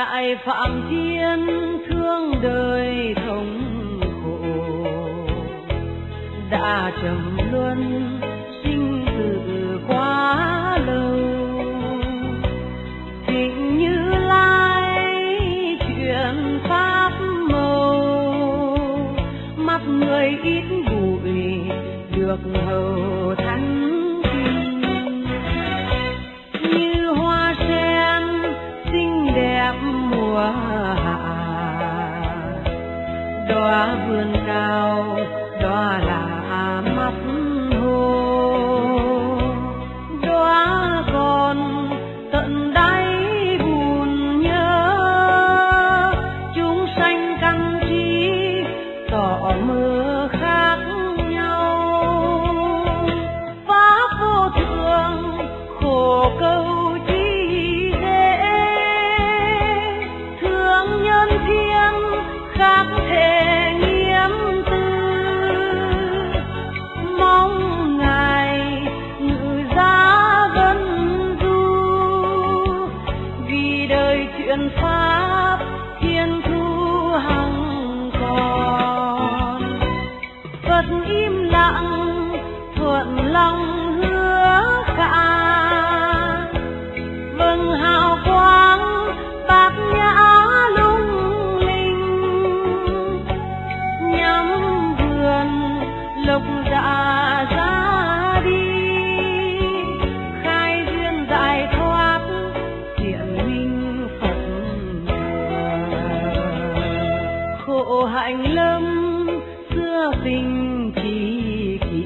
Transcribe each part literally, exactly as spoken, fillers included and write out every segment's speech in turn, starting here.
Đại Phạm Thiên thương đời thống khổ, đã trầm luân sinh tử quá lâu. Thịnh Như Lai chuyện pháp màu, mắt người ít bụi được hầu thánh kinh. Như hoa sen xinh đẹp mùa hạ, đóa vườn cao đóa là mắt hồ, đóa còn tận đáy buồn nhớ. Chúng sanh căn trí tỏ mơ khác nhau, pháp vô thường khổ câu chi dễ. Thương nhân thiên khác thể nghiêm tư, mong ngài ngự giá vân du. Vì đời chuyện pháp thiên thu hằng còn, Phật im lặng thuận lòng hứa cả. Vâng hào quang bát nhã lung linh, nhắm vườn lộc dạ ra đi. Khai duyên giải thoát thiện minh Phật khổ hạnh lâm xưa tình trí kỷ.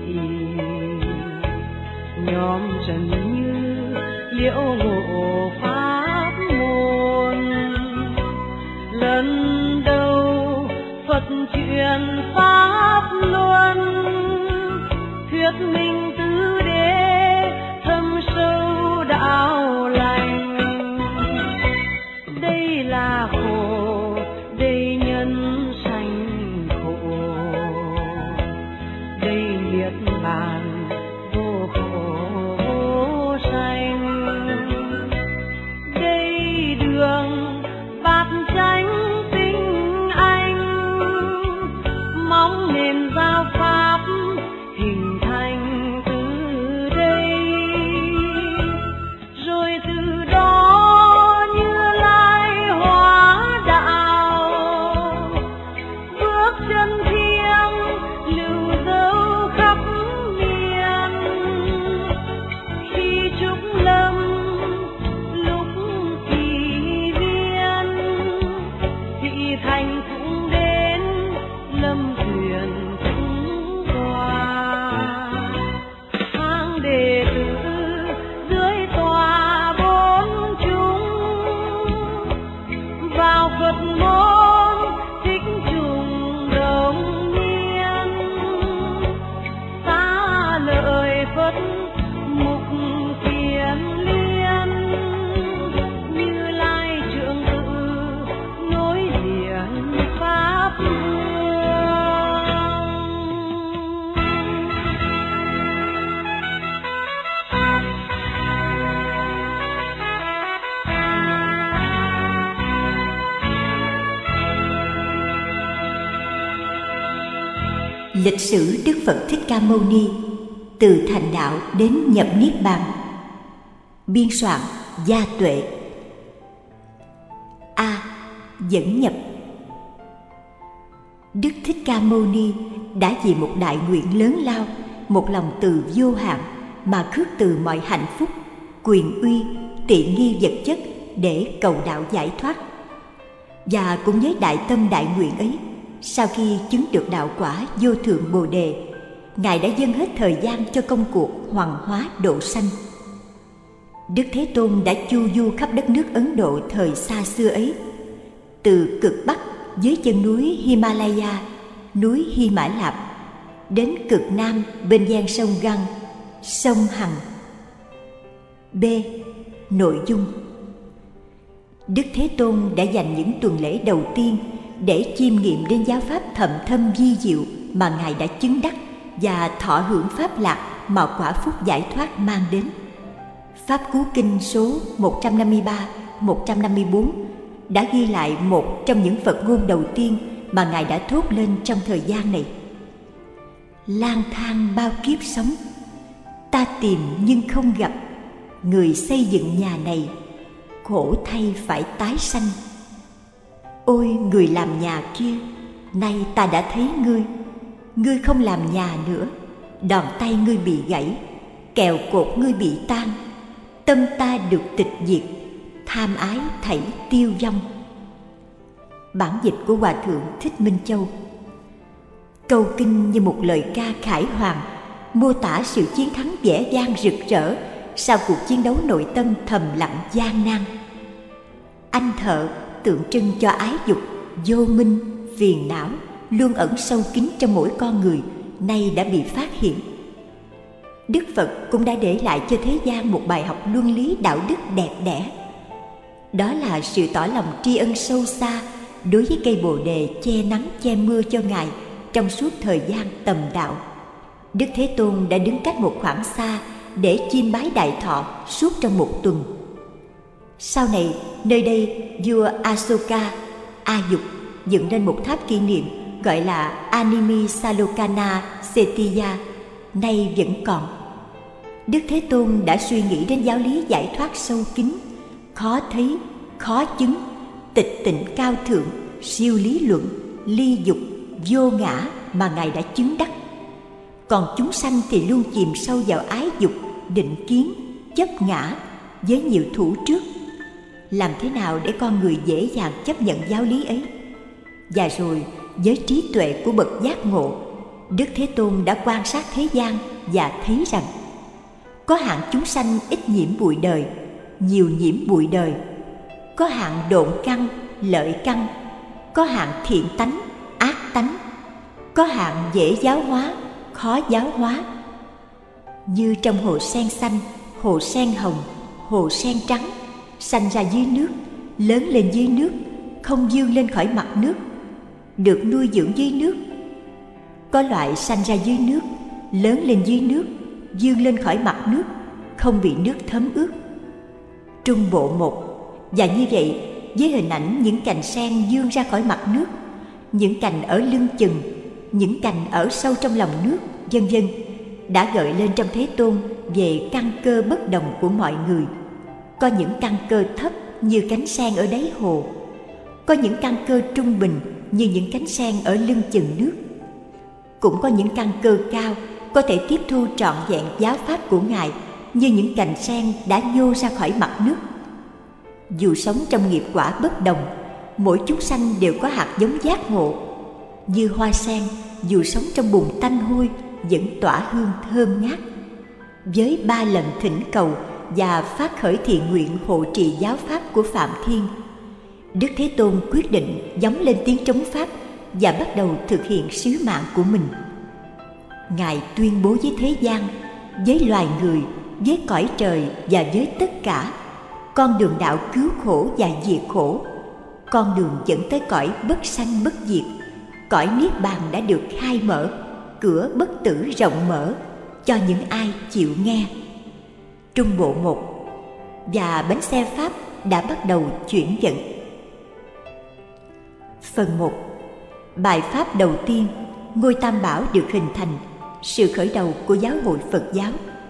Nhóm trần như liễu ngộ pháp môn, lần đầu Phật truyền pháp luân. Thuyết minh tứ đế thâm sâu đạo lành. Đây là khổ, đây nhân sanh khổ, đây niết bàn vô khổ vô sanh. Đây đường bát chánh tinh anh, mong nền giáo pháp hình thành từ đây. Rồi từ đó Như Lai hóa đạo, bước chân thiêng lưu dấu khắp miền. Khi trúc lâm lúc kỳ viên, thị thành cũng đến lâm thuyền cũng qua. Hàng đệ tử dưới tòa bốn chúng, vào Phật môn thích trùng đồng niên. Xá lợi Phật mục kiền liên, Như Lai trưởng tự nối liền pháp hương. Lịch sử Đức Phật Thích Ca Mâu Ni từ thành đạo đến nhập niết bàn. Biên soạn Gia Tuệ. A. Dẫn nhập. Đức Thích Ca Mâu Ni đã vì một đại nguyện lớn lao, một lòng từ vô hạn mà khước từ mọi hạnh phúc, quyền uy, tiện nghi vật chất để cầu đạo giải thoát. Và cũng với đại tâm đại nguyện ấy, sau khi chứng được đạo quả vô thượng Bồ Đề, Ngài đã dâng hết thời gian cho công cuộc hoàng hóa độ sanh. Đức Thế Tôn đã chu du khắp đất nước Ấn Độ thời xa xưa ấy, từ cực Bắc dưới chân núi Himalaya, núi Hy Mã Lạp, đến cực Nam bên gian sông Găng, sông Hằng. B. Nội dung. Đức Thế Tôn đã dành những tuần lễ đầu tiên để chiêm nghiệm đến giáo pháp thậm thâm vi diệu mà Ngài đã chứng đắc và thọ hưởng pháp lạc mà quả phúc giải thoát mang đến. Pháp Cú Kinh số một trăm năm mươi ba, một trăm năm mươi bốn đã ghi lại một trong những Phật ngôn đầu tiên mà Ngài đã thốt lên trong thời gian này. Lang thang bao kiếp sống, ta tìm nhưng không gặp, người xây dựng nhà này, khổ thay phải tái sanh. Ôi người làm nhà kia, nay ta đã thấy ngươi, ngươi không làm nhà nữa, đòn tay ngươi bị gãy, kèo cột ngươi bị tan, tâm ta được tịch diệt, tham ái thảy tiêu vong. Bản dịch của Hòa Thượng Thích Minh Châu. Câu kinh như một lời ca khải hoàn, mô tả sự chiến thắng vẻ vang rực rỡ sau cuộc chiến đấu nội tâm thầm lặng gian nan. Anh thợ tượng trưng cho ái dục, vô minh, phiền não luôn ẩn sâu kín trong mỗi con người, nay đã bị phát hiện. Đức Phật cũng đã để lại cho thế gian một bài học luân lý đạo đức đẹp đẽ. Đó là sự tỏ lòng tri ân sâu xa đối với cây bồ đề che nắng che mưa cho Ngài trong suốt thời gian tầm đạo. Đức Thế Tôn đã đứng cách một khoảng xa để chiêm bái đại thọ suốt trong một tuần. Sau này, nơi đây vua Asoka, A Dục, dựng nên một tháp kỷ niệm gọi là Animi Salokana Setiya, nay vẫn còn. Đức Thế Tôn đã suy nghĩ đến giáo lý giải thoát sâu kín, khó thấy, khó chứng, tịch tịnh cao thượng, siêu lý luận, ly dục, vô ngã mà Ngài đã chứng đắc. Còn chúng sanh thì luôn chìm sâu vào ái dục, định kiến, chấp ngã với nhiều thủ trước. Làm thế nào để con người dễ dàng chấp nhận giáo lý ấy? Và rồi, với trí tuệ của bậc giác ngộ, Đức Thế Tôn đã quan sát thế gian và thấy rằng có hạng chúng sanh ít nhiễm bụi đời, nhiều nhiễm bụi đời. Có hạng độn căn, lợi căn. Có hạng thiện tánh, ác tánh. Có hạng dễ giáo hóa, khó giáo hóa. Như trong hồ sen xanh, hồ sen hồng, hồ sen trắng, sanh ra dưới nước, lớn lên dưới nước, không vươn lên khỏi mặt nước, được nuôi dưỡng dưới nước. Có loại sanh ra dưới nước, lớn lên dưới nước, vươn lên khỏi mặt nước, không bị nước thấm ướt. Trung bộ một. Và như vậy, với hình ảnh những cành sen vươn ra khỏi mặt nước, những cành ở lưng chừng, những cành ở sâu trong lòng nước, vân vân, đã gợi lên trong Thế Tôn về căn cơ bất đồng của mọi người. Có những căn cơ thấp như cánh sen ở đáy hồ, có những căn cơ trung bình như những cánh sen ở lưng chừng nước, cũng có những căn cơ cao có thể tiếp thu trọn vẹn giáo pháp của Ngài như những cành sen đã nhô ra khỏi mặt nước. Dù sống trong nghiệp quả bất đồng, mỗi chúng sanh đều có hạt giống giác ngộ. Như hoa sen, dù sống trong bùn tanh hôi vẫn tỏa hương thơm ngát. Với ba lần thỉnh cầu và phát khởi thiện nguyện hộ trì giáo pháp của Phạm Thiên, Đức Thế Tôn quyết định gióng lên tiếng trống pháp và bắt đầu thực hiện sứ mạng của mình. Ngài tuyên bố với thế gian, với loài người, với cõi trời và với tất cả, con đường đạo cứu khổ và diệt khổ, con đường dẫn tới cõi bất sanh bất diệt, cõi niết bàn đã được khai mở, cửa bất tử rộng mở cho những ai chịu nghe. Trung bộ một. Và bánh xe pháp đã bắt đầu chuyển vận. Phần một. Bài pháp đầu tiên, ngôi Tam Bảo được hình thành, sự khởi đầu của giáo hội Phật giáo.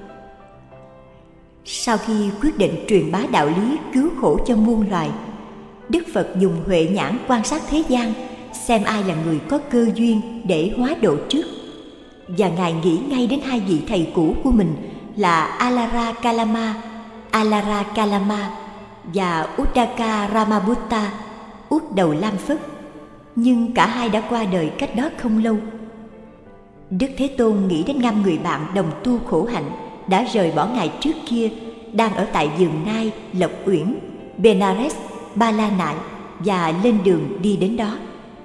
Sau khi quyết định truyền bá đạo lý cứu khổ cho muôn loài, Đức Phật dùng huệ nhãn quan sát thế gian, xem ai là người có cơ duyên để hóa độ trước. Và Ngài nghĩ ngay đến hai vị thầy cũ của mình là Alara Kalama, Alara Kalama và Uddaka Ramabutta, Út Đầu Lam Phất. Nhưng cả hai đã qua đời cách đó không lâu. Đức Thế Tôn nghĩ đến năm người bạn đồng tu khổ hạnh đã rời bỏ Ngài trước kia, đang ở tại vườn Nai, Lộc Uyển, Benares, Ba La Nại và lên đường đi đến đó.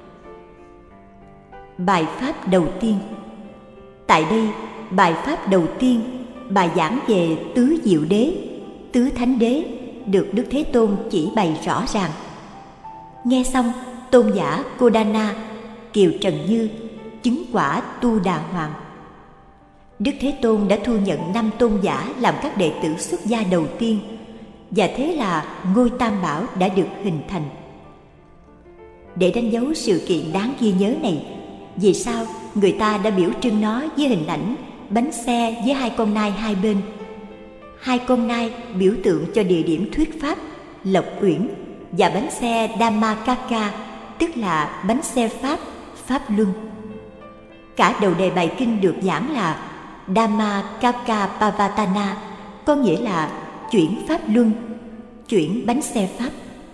Bài pháp đầu tiên. Tại đây, bài pháp đầu tiên, bài giảng về tứ diệu đế, tứ thánh đế được Đức Thế Tôn chỉ bày rõ ràng. Nghe xong, tôn giả Kodana, Kiều Trần Như, chứng quả Tu Đà Hoàng. Đức Thế Tôn đã thu nhận năm tôn giả làm các đệ tử xuất gia đầu tiên, và thế là ngôi Tam Bảo đã được hình thành. Để đánh dấu sự kiện đáng ghi nhớ này, vì sao người ta đã biểu trưng nó với hình ảnh bánh xe với hai con nai hai bên. Hai con nai biểu tượng cho địa điểm thuyết pháp Lộc Uyển, và bánh xe Dhammakaya, tức là bánh xe Pháp, Pháp Luân. Cả đầu đề bài kinh được giảng là Dhammakaya, có nghĩa là chuyển Pháp Luân, chuyển bánh xe Pháp.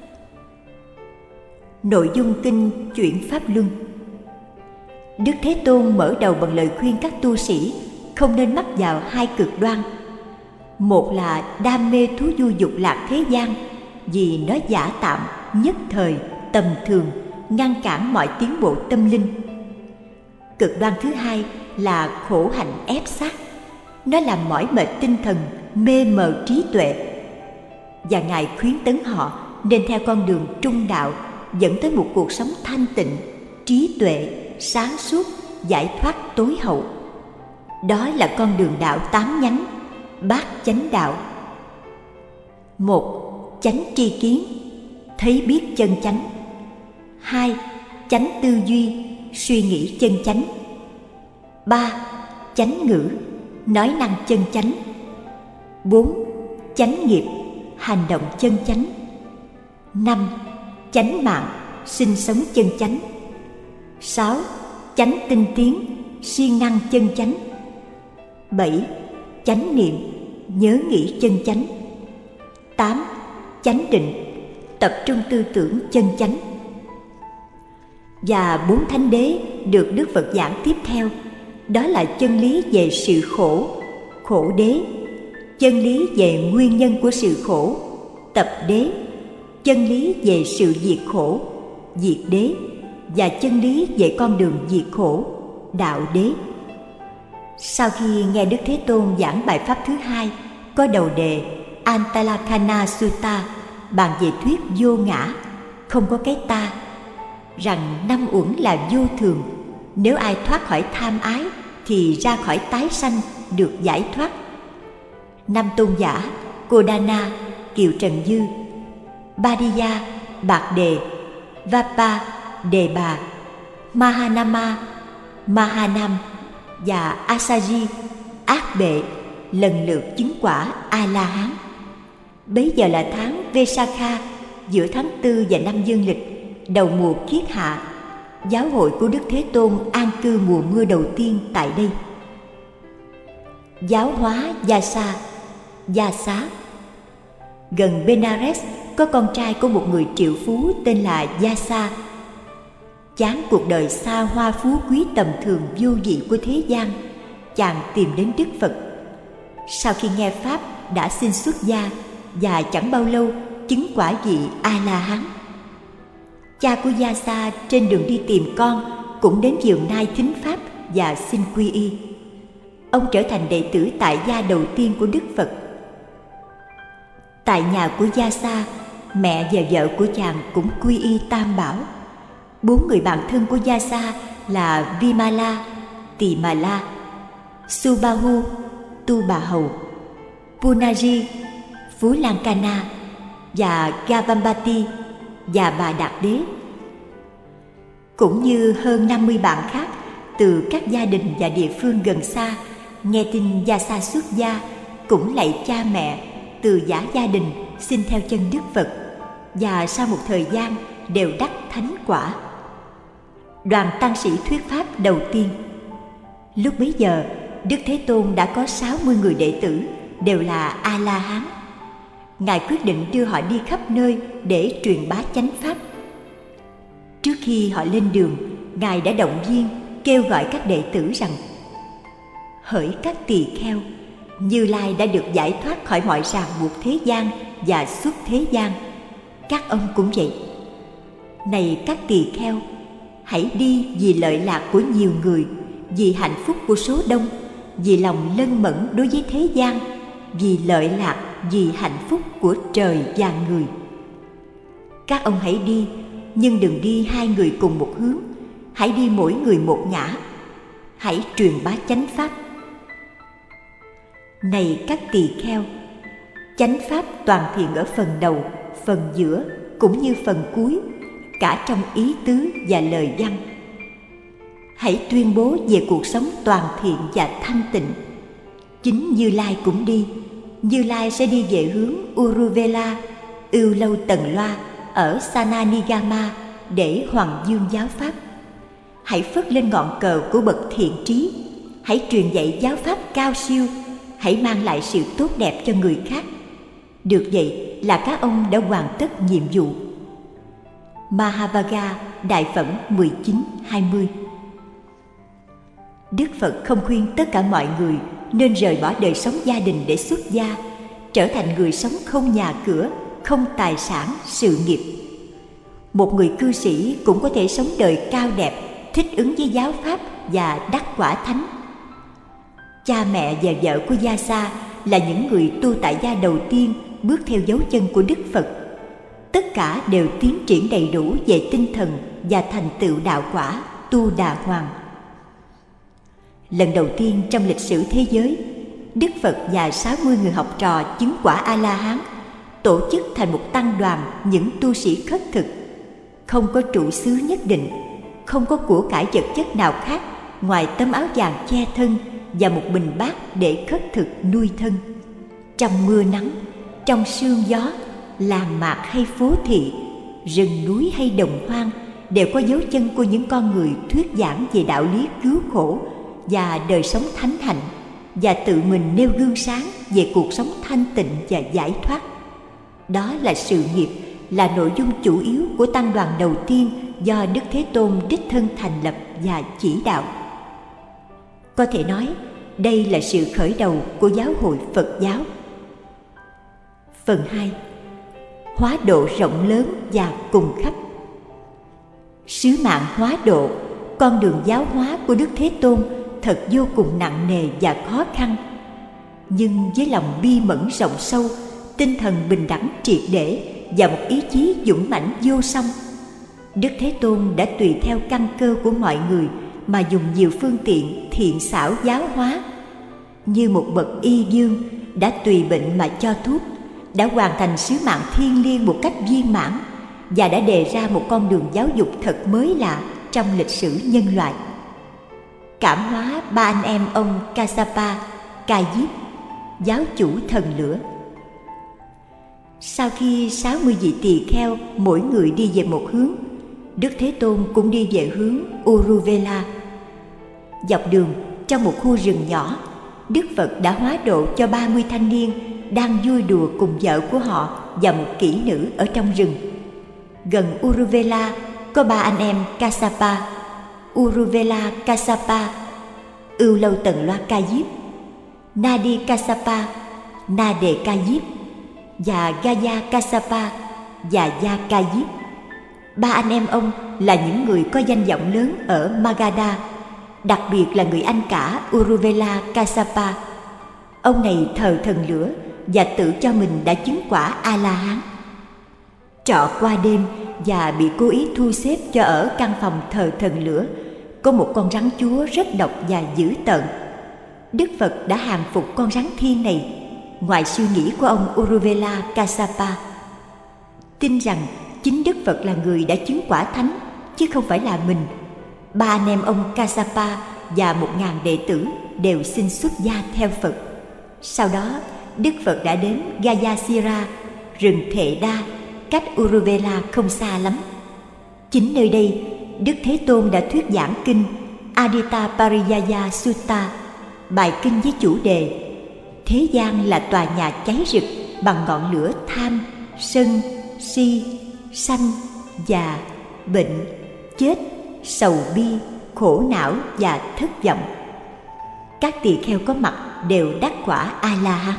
Nội dung kinh chuyển Pháp Luân. Đức Thế Tôn mở đầu bằng lời khuyên các tu sĩ không nên mắc vào hai cực đoan. Một là đam mê thú vui dục lạc thế gian vì nó giả tạm, nhất thời, tầm thường, ngăn cản mọi tiến bộ tâm linh. Cực đoan thứ hai là khổ hạnh ép sát. Nó làm mỏi mệt tinh thần, mê mờ trí tuệ. Và Ngài khuyến tấn họ nên theo con đường trung đạo, dẫn tới một cuộc sống thanh tịnh, trí tuệ, sáng suốt, giải thoát tối hậu. Đó là con đường đạo tám nhánh, bát chánh đạo. Một, chánh tri kiến, thấy biết chân chánh. Hai, chánh tư duy, suy nghĩ chân chánh. Ba, chánh ngữ, nói năng chân chánh. Bốn, chánh nghiệp, hành động chân chánh. Năm, chánh mạng, sinh sống chân chánh. Sáu, chánh tinh tiến, siêng năng chân chánh. Bảy, chánh niệm, nhớ nghĩ chân chánh. Tám, chánh định, tập trung tư tưởng chân chánh. Và bốn thánh đế được Đức Phật giảng tiếp theo, đó là chân lý về sự khổ, khổ đế; chân lý về nguyên nhân của sự khổ, tập đế; chân lý về sự diệt khổ, diệt đế; và chân lý về con đường diệt khổ, đạo đế. Sau khi nghe Đức Thế Tôn giảng bài pháp thứ hai, có đầu đề Antalakkhana Sutta, bàn về thuyết vô ngã, không có cái ta, rằng năm uẩn là vô thường, nếu ai thoát khỏi tham ái thì ra khỏi tái sanh, được giải thoát. Năm tôn giả Kodana, Kiều Trần Dư, Badiya, Bạc Đề, Vapa, Đề Bà, Mahanama, Mahanam và Asaji, Ác Bệ, lần lượt chứng quả A-la-hán. Bấy giờ là tháng Vesakha, giữa tháng tư và năm dương lịch, đầu mùa Kiết Hạ. Giáo hội của Đức Thế Tôn an cư mùa mưa đầu tiên tại đây. Giáo hóa Yasa, Yasa. Gần Benares có con trai của một người triệu phú tên là Yasa. Chán cuộc đời xa hoa phú quý tầm thường vô vị của thế gian, chàng tìm đến Đức Phật. Sau khi nghe pháp đã xin xuất gia, và chẳng bao lâu chứng quả vị A-la-hán. Cha của Yasa trên đường đi tìm con cũng đến vườn nai thính pháp và xin quy y. Ông trở thành đệ tử tại gia đầu tiên của Đức Phật. Tại nhà của Yasa, mẹ và vợ của chàng cũng quy y Tam Bảo. Bốn người bạn thân của Yasa là Vimala, Tỳ Mà La, Subahu, Tu Bà Hầu, Punaji, Phú Lan Cana và Gavampati và Bà Đạt Đế. Cũng như hơn năm mươi bạn khác từ các gia đình và địa phương gần xa, nghe tin Yasa xuất gia cũng lạy cha mẹ, từ giả gia đình xin theo chân Đức Phật, và sau một thời gian đều đắc thánh quả. Đoàn tăng sĩ thuyết pháp đầu tiên. Lúc bấy giờ, Đức Thế Tôn đã có sáu mươi người đệ tử, đều là A-la-hán. Ngài quyết định đưa họ đi khắp nơi để truyền bá chánh pháp. Trước khi họ lên đường, Ngài đã động viên, kêu gọi các đệ tử rằng: hỡi các tỳ kheo, Như Lai đã được giải thoát khỏi mọi ràng buộc thế gian và xuất thế gian. Các ông cũng vậy. Này các tỳ kheo, hãy đi vì lợi lạc của nhiều người, vì hạnh phúc của số đông, vì lòng lân mẫn đối với thế gian, vì lợi lạc, vì hạnh phúc của trời và người. Các ông hãy đi, nhưng đừng đi hai người cùng một hướng, hãy đi mỗi người một ngã. Hãy truyền bá chánh pháp. Này các tỳ kheo, chánh pháp toàn thiện ở phần đầu, phần giữa cũng như phần cuối, cả trong ý tứ và lời văn. Hãy tuyên bố về cuộc sống toàn thiện và thanh tịnh. Chính Như Lai cũng đi. Như Lai sẽ đi về hướng Uruvela, Ưu Lâu Tần Loa ở Sananigama để hoằng dương giáo pháp. Hãy phất lên ngọn cờ của bậc thiện trí. Hãy truyền dạy giáo pháp cao siêu. Hãy mang lại sự tốt đẹp cho người khác. Được vậy là các ông đã hoàn tất nhiệm vụ. Mahavagga Đại Phẩm mười chín hai mươi. Đức Phật không khuyên tất cả mọi người nên rời bỏ đời sống gia đình để xuất gia, trở thành người sống không nhà cửa, không tài sản, sự nghiệp. Một người cư sĩ cũng có thể sống đời cao đẹp, thích ứng với giáo pháp và đắc quả thánh. Cha mẹ và vợ của Gia Sa là những người tu tại gia đầu tiên bước theo dấu chân của Đức Phật. Tất cả đều tiến triển đầy đủ về tinh thần và thành tựu đạo quả Tu Đà Hoàng. Lần đầu tiên trong lịch sử thế giới, Đức Phật và sáu mươi người học trò chứng quả A-la-hán tổ chức thành một tăng đoàn những tu sĩ khất thực, không có trụ xứ nhất định, không có của cải vật chất nào khác ngoài tấm áo vàng che thân và một bình bát để khất thực nuôi thân. Trong mưa nắng, trong sương gió, làng mạc hay phố thị, rừng núi hay đồng hoang đều có dấu chân của những con người thuyết giảng về đạo lý cứu khổ và đời sống thánh hạnh, và tự mình nêu gương sáng về cuộc sống thanh tịnh và giải thoát. Đó là sự nghiệp, là nội dung chủ yếu của tăng đoàn đầu tiên do Đức Thế Tôn đích thân thành lập và chỉ đạo. Có thể nói, đây là sự khởi đầu của giáo hội Phật giáo. Phần hai. Hóa độ rộng lớn và cùng khắp. Sứ mạng hóa độ, con đường giáo hóa của Đức Thế Tôn thật vô cùng nặng nề và khó khăn. Nhưng với lòng bi mẫn rộng sâu, tinh thần bình đẳng triệt để và một ý chí dũng mãnh vô song, Đức Thế Tôn đã tùy theo căn cơ của mọi người mà dùng nhiều phương tiện thiện xảo giáo hóa. Như một bậc y dương đã tùy bệnh mà cho thuốc, đã hoàn thành sứ mạng thiêng liêng một cách viên mãn và đã đề ra một con đường giáo dục thật mới lạ trong lịch sử nhân loại. Cảm hóa ba anh em ông Kassapa, Ca Diếp, giáo chủ thần lửa. Sau khi sáu mươi vị tỳ kheo mỗi người đi về một hướng, Đức Thế Tôn cũng đi về hướng Uruvela. Dọc đường, trong một khu rừng nhỏ, Đức Phật đã hóa độ cho ba mươi thanh niên đang vui đùa cùng vợ của họ và một kỹ nữ ở trong rừng. Gần Uruvela có ba anh em Kassapa, Uruvela Kassapa, Ưu Lâu Tần Loa Ca Diếp, Nadi Kassapa, Nade Ca Diếp và Gaya Kassapa và Gia Ca Diếp. Ba anh em ông là những người có danh vọng lớn ở Magadha, đặc biệt là người anh cả Uruvela Kassapa. Ông này thờ thần lửa và tự cho mình đã chứng quả A-la-hán. Trọ qua đêm và bị cố ý thu xếp cho ở căn phòng thờ thần lửa có một con rắn chúa rất độc và dữ tợn. Đức Phật đã hàng phục con rắn thiên này, ngoài suy nghĩ của ông Uruvela Kassapa. Tin rằng chính Đức Phật là người đã chứng quả thánh, chứ không phải là mình. Ba anh em ông Kassapa và một ngàn đệ tử đều xin xuất gia theo Phật. Sau đó, Đức Phật đã đến Gayasira, rừng Thệ Đa, cách Uruvela không xa lắm. Chính nơi đây, Đức Thế Tôn đã thuyết giảng kinh Adita Pariyaya Sutta, bài kinh với chủ đề Thế gian là tòa nhà cháy rực bằng ngọn lửa tham, sân, si, sanh, già, bệnh, chết, sầu bi, khổ não và thất vọng. Các tỳ kheo có mặt đều đắc quả A-la-hán.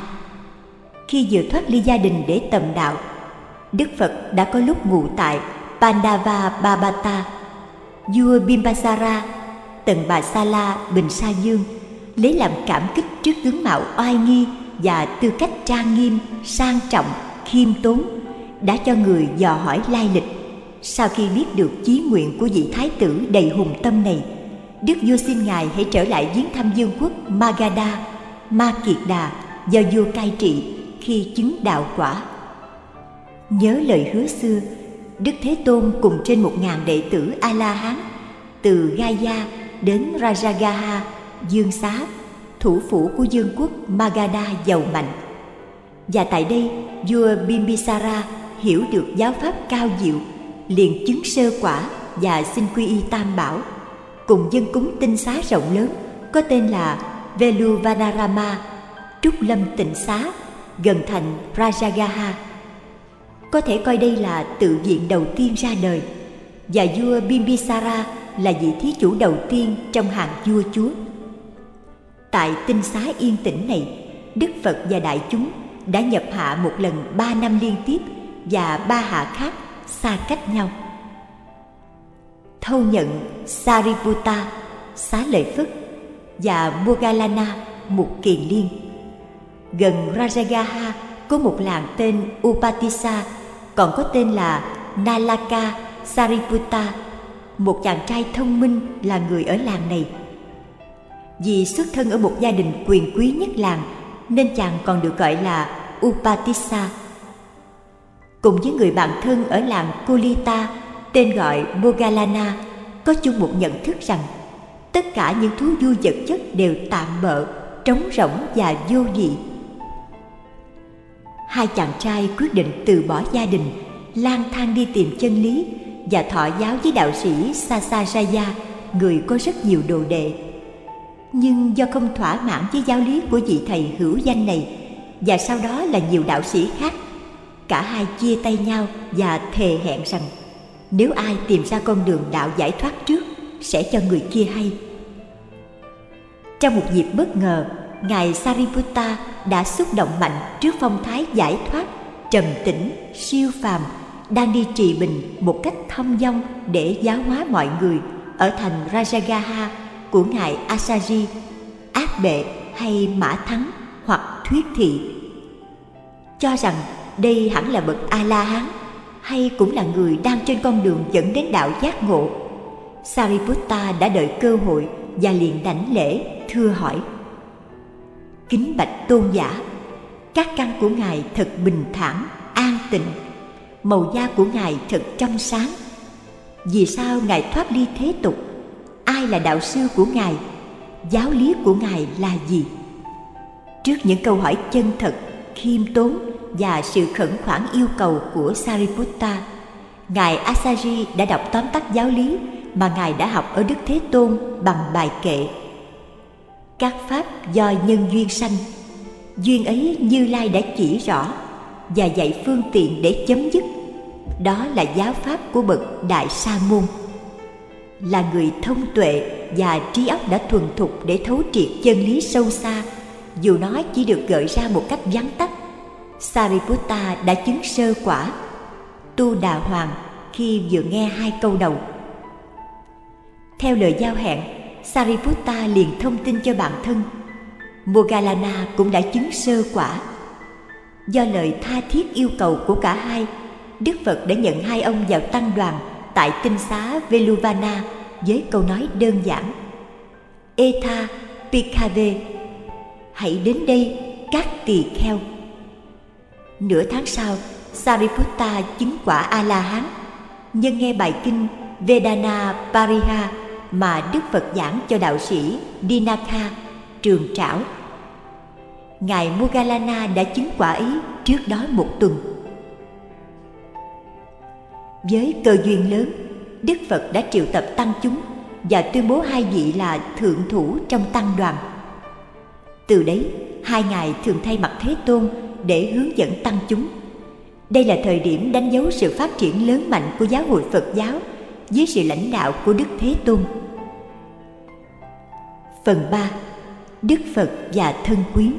Khi vừa thoát ly gia đình để tầm đạo, Đức Phật đã có lúc ngụ tại Pandava Babata. Vua Bimbasara, Tần Bà Sa La Bình Sa Dương lấy làm cảm kích trước tướng mạo oai nghi và tư cách trang nghiêm, sang trọng, khiêm tốn, đã cho người dò hỏi lai lịch. Sau khi biết được chí nguyện của vị thái tử đầy hùng tâm này, Đức vua xin ngài hãy trở lại viếng thăm vương quốc Magadha, Ma Kiệt Đà do vua cai trị khi chứng đạo quả. Nhớ lời hứa xưa, Đức Thế Tôn cùng trên một ngàn đệ tử A-la-hán từ Gaya đến Rajagaha, Dương Xá, thủ phủ của vương quốc Magadha giàu mạnh. Và tại đây, vua Bimbisara hiểu được giáo pháp cao diệu, liền chứng sơ quả và xin quy y Tam Bảo, cùng dân cúng tinh xá rộng lớn có tên là Veluvanarama, Trúc Lâm Tịnh Xá, gần thành Rajagaha. Có thể coi đây là tự viện đầu tiên ra đời, và vua Bimbisara là vị thí chủ đầu tiên trong hàng vua chúa. Tại tinh xá yên tĩnh này, Đức Phật và đại chúng đã nhập hạ một lần ba năm liên tiếp, và ba hạ khác xa cách nhau. Thâu nhận Sariputta, Xá Lợi Phất và Moggallana, Mục Kiền Liên. Gần Rajagaha có một làng tên Upatissa, còn có tên là Nalaka Sariputta, một chàng trai thông minh là người ở làng này. Vì xuất thân ở một gia đình quyền quý nhất làng, nên chàng còn được gọi là Upatissa. Cùng với người bạn thân ở làng Kulita tên gọi Moggallana, có chung một nhận thức rằng tất cả những thú vui vật chất đều tạm bợ, trống rỗng và vô vị. Hai chàng trai quyết định từ bỏ gia đình, lang thang đi tìm chân lý và thọ giáo với đạo sĩ Sasaraya, người có rất nhiều đồ đệ. Nhưng do không thỏa mãn với giáo lý của vị thầy hữu danh này, và sau đó là nhiều đạo sĩ khác, cả hai chia tay nhau và thề hẹn rằng nếu ai tìm ra con đường đạo giải thoát trước sẽ cho người kia hay. Trong một dịp bất ngờ, ngài Sariputta đã xúc động mạnh trước phong thái giải thoát, trầm tĩnh, siêu phàm đang đi trì bình một cách thông dong để giáo hóa mọi người ở thành Rajagaha của ngài Asaji, Ác Bệ hay Mã Thắng hoặc Thuyết Thị. Cho rằng đây hẳn là bậc A-la-hán, hay cũng là người đang trên con đường dẫn đến đạo giác ngộ, Sariputta đã đợi cơ hội và liền đảnh lễ thưa hỏi: Kính bạch tôn giả, các căn của ngài thật bình thản, an tịnh, màu da của ngài thật trong sáng. Vì sao ngài thoát ly thế tục? Ai là đạo sư của ngài? Giáo lý của ngài là gì? Trước những câu hỏi chân thật, khiêm tốn và sự khẩn khoản yêu cầu của Sariputta, ngài Asaji đã đọc tóm tắt giáo lý mà ngài đã học ở Đức Thế Tôn bằng bài kệ: Các pháp do nhân duyên sanh, duyên ấy Như Lai đã chỉ rõ và dạy phương tiện để chấm dứt. Đó là giáo pháp của bậc Đại Sa Môn. Là người thông tuệ và trí óc đã thuần thục để thấu triệt chân lý sâu xa, dù nó chỉ được gợi ra một cách vắn tắt, Sariputta đã chứng sơ quả, tu đà hoàng khi vừa nghe hai câu đầu. Theo lời giao hẹn, Sariputta liền thông tin cho bạn thân. Moggallana cũng đã chứng sơ quả. Do lời tha thiết yêu cầu của cả hai, Đức Phật đã nhận hai ông vào tăng đoàn tại tinh xá Veluvana với câu nói đơn giản: Etha Pikave, hãy đến đây các tỳ kheo. Nửa tháng sau, Sariputta chứng quả A-la-hán, nhân nghe bài kinh Vedana Pariha mà Đức Phật giảng cho đạo sĩ Dinakha, Trường Trảo. Ngài Moggallana đã chứng quả ấy trước đó một tuần. Với cơ duyên lớn, Đức Phật đã triệu tập tăng chúng và tuyên bố hai vị là thượng thủ trong tăng đoàn. Từ đấy, hai ngài thường thay mặt Thế Tôn để hướng dẫn tăng chúng. Đây là thời điểm đánh dấu sự phát triển lớn mạnh của giáo hội Phật giáo dưới sự lãnh đạo của Đức Thế Tôn. Phần ba. Đức Phật và thân quyến.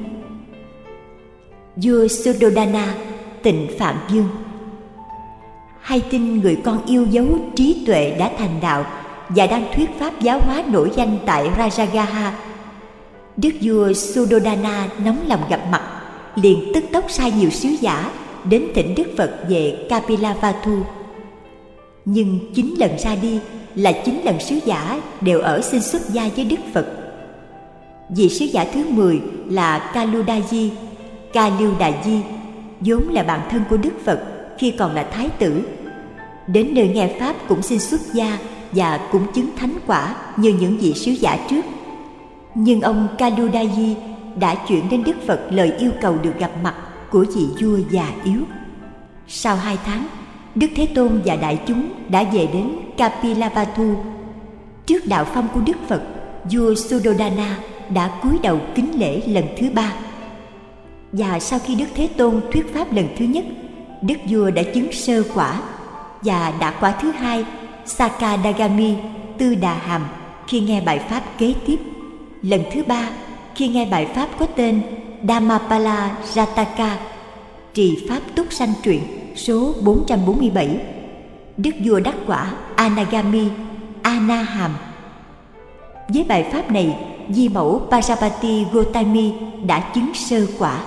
Vua Suddhodana, Tịnh Phạm Vương. Hay tin người con yêu dấu trí tuệ đã thành đạo và đang thuyết pháp giáo hóa nổi danh tại Rajagaha. Đức vua Suddhodana nóng lòng gặp mặt, liền tức tốc sai nhiều sứ giả đến thỉnh Đức Phật về Kapilavatthu. Nhưng chín lần ra đi là chín lần sứ giả đều ở xin xuất gia với Đức Phật. Vị sứ giả thứ mười là Kaludaji, Kaludaji, vốn là bạn thân của Đức Phật khi còn là thái tử. Đến nơi nghe pháp cũng xin xuất gia và cũng chứng thánh quả như những vị sứ giả trước. Nhưng ông Kaludayi đã chuyển đến Đức Phật lời yêu cầu được gặp mặt của vị vua già yếu. Sau hai tháng, Đức Thế Tôn và đại chúng đã về đến Kapilavatthu. Trước đạo phong của Đức Phật, vua Suddhodana đã cúi đầu kính lễ lần thứ ba. Và sau khi Đức Thế Tôn thuyết pháp lần thứ nhất, Đức vua đã chứng sơ quả, và đã quả thứ hai, Sakadagami, Tư Đà Hàm, khi nghe bài pháp kế tiếp. Lần thứ ba, khi nghe bài pháp có tên Dhammapala Rataka, trì pháp túc sanh truyện số bốn trăm bốn mươi bảy, Đức vua đắc quả Anagami, Anahàm. Với bài pháp này, di mẫu Pajapati Gotami đã chứng sơ quả.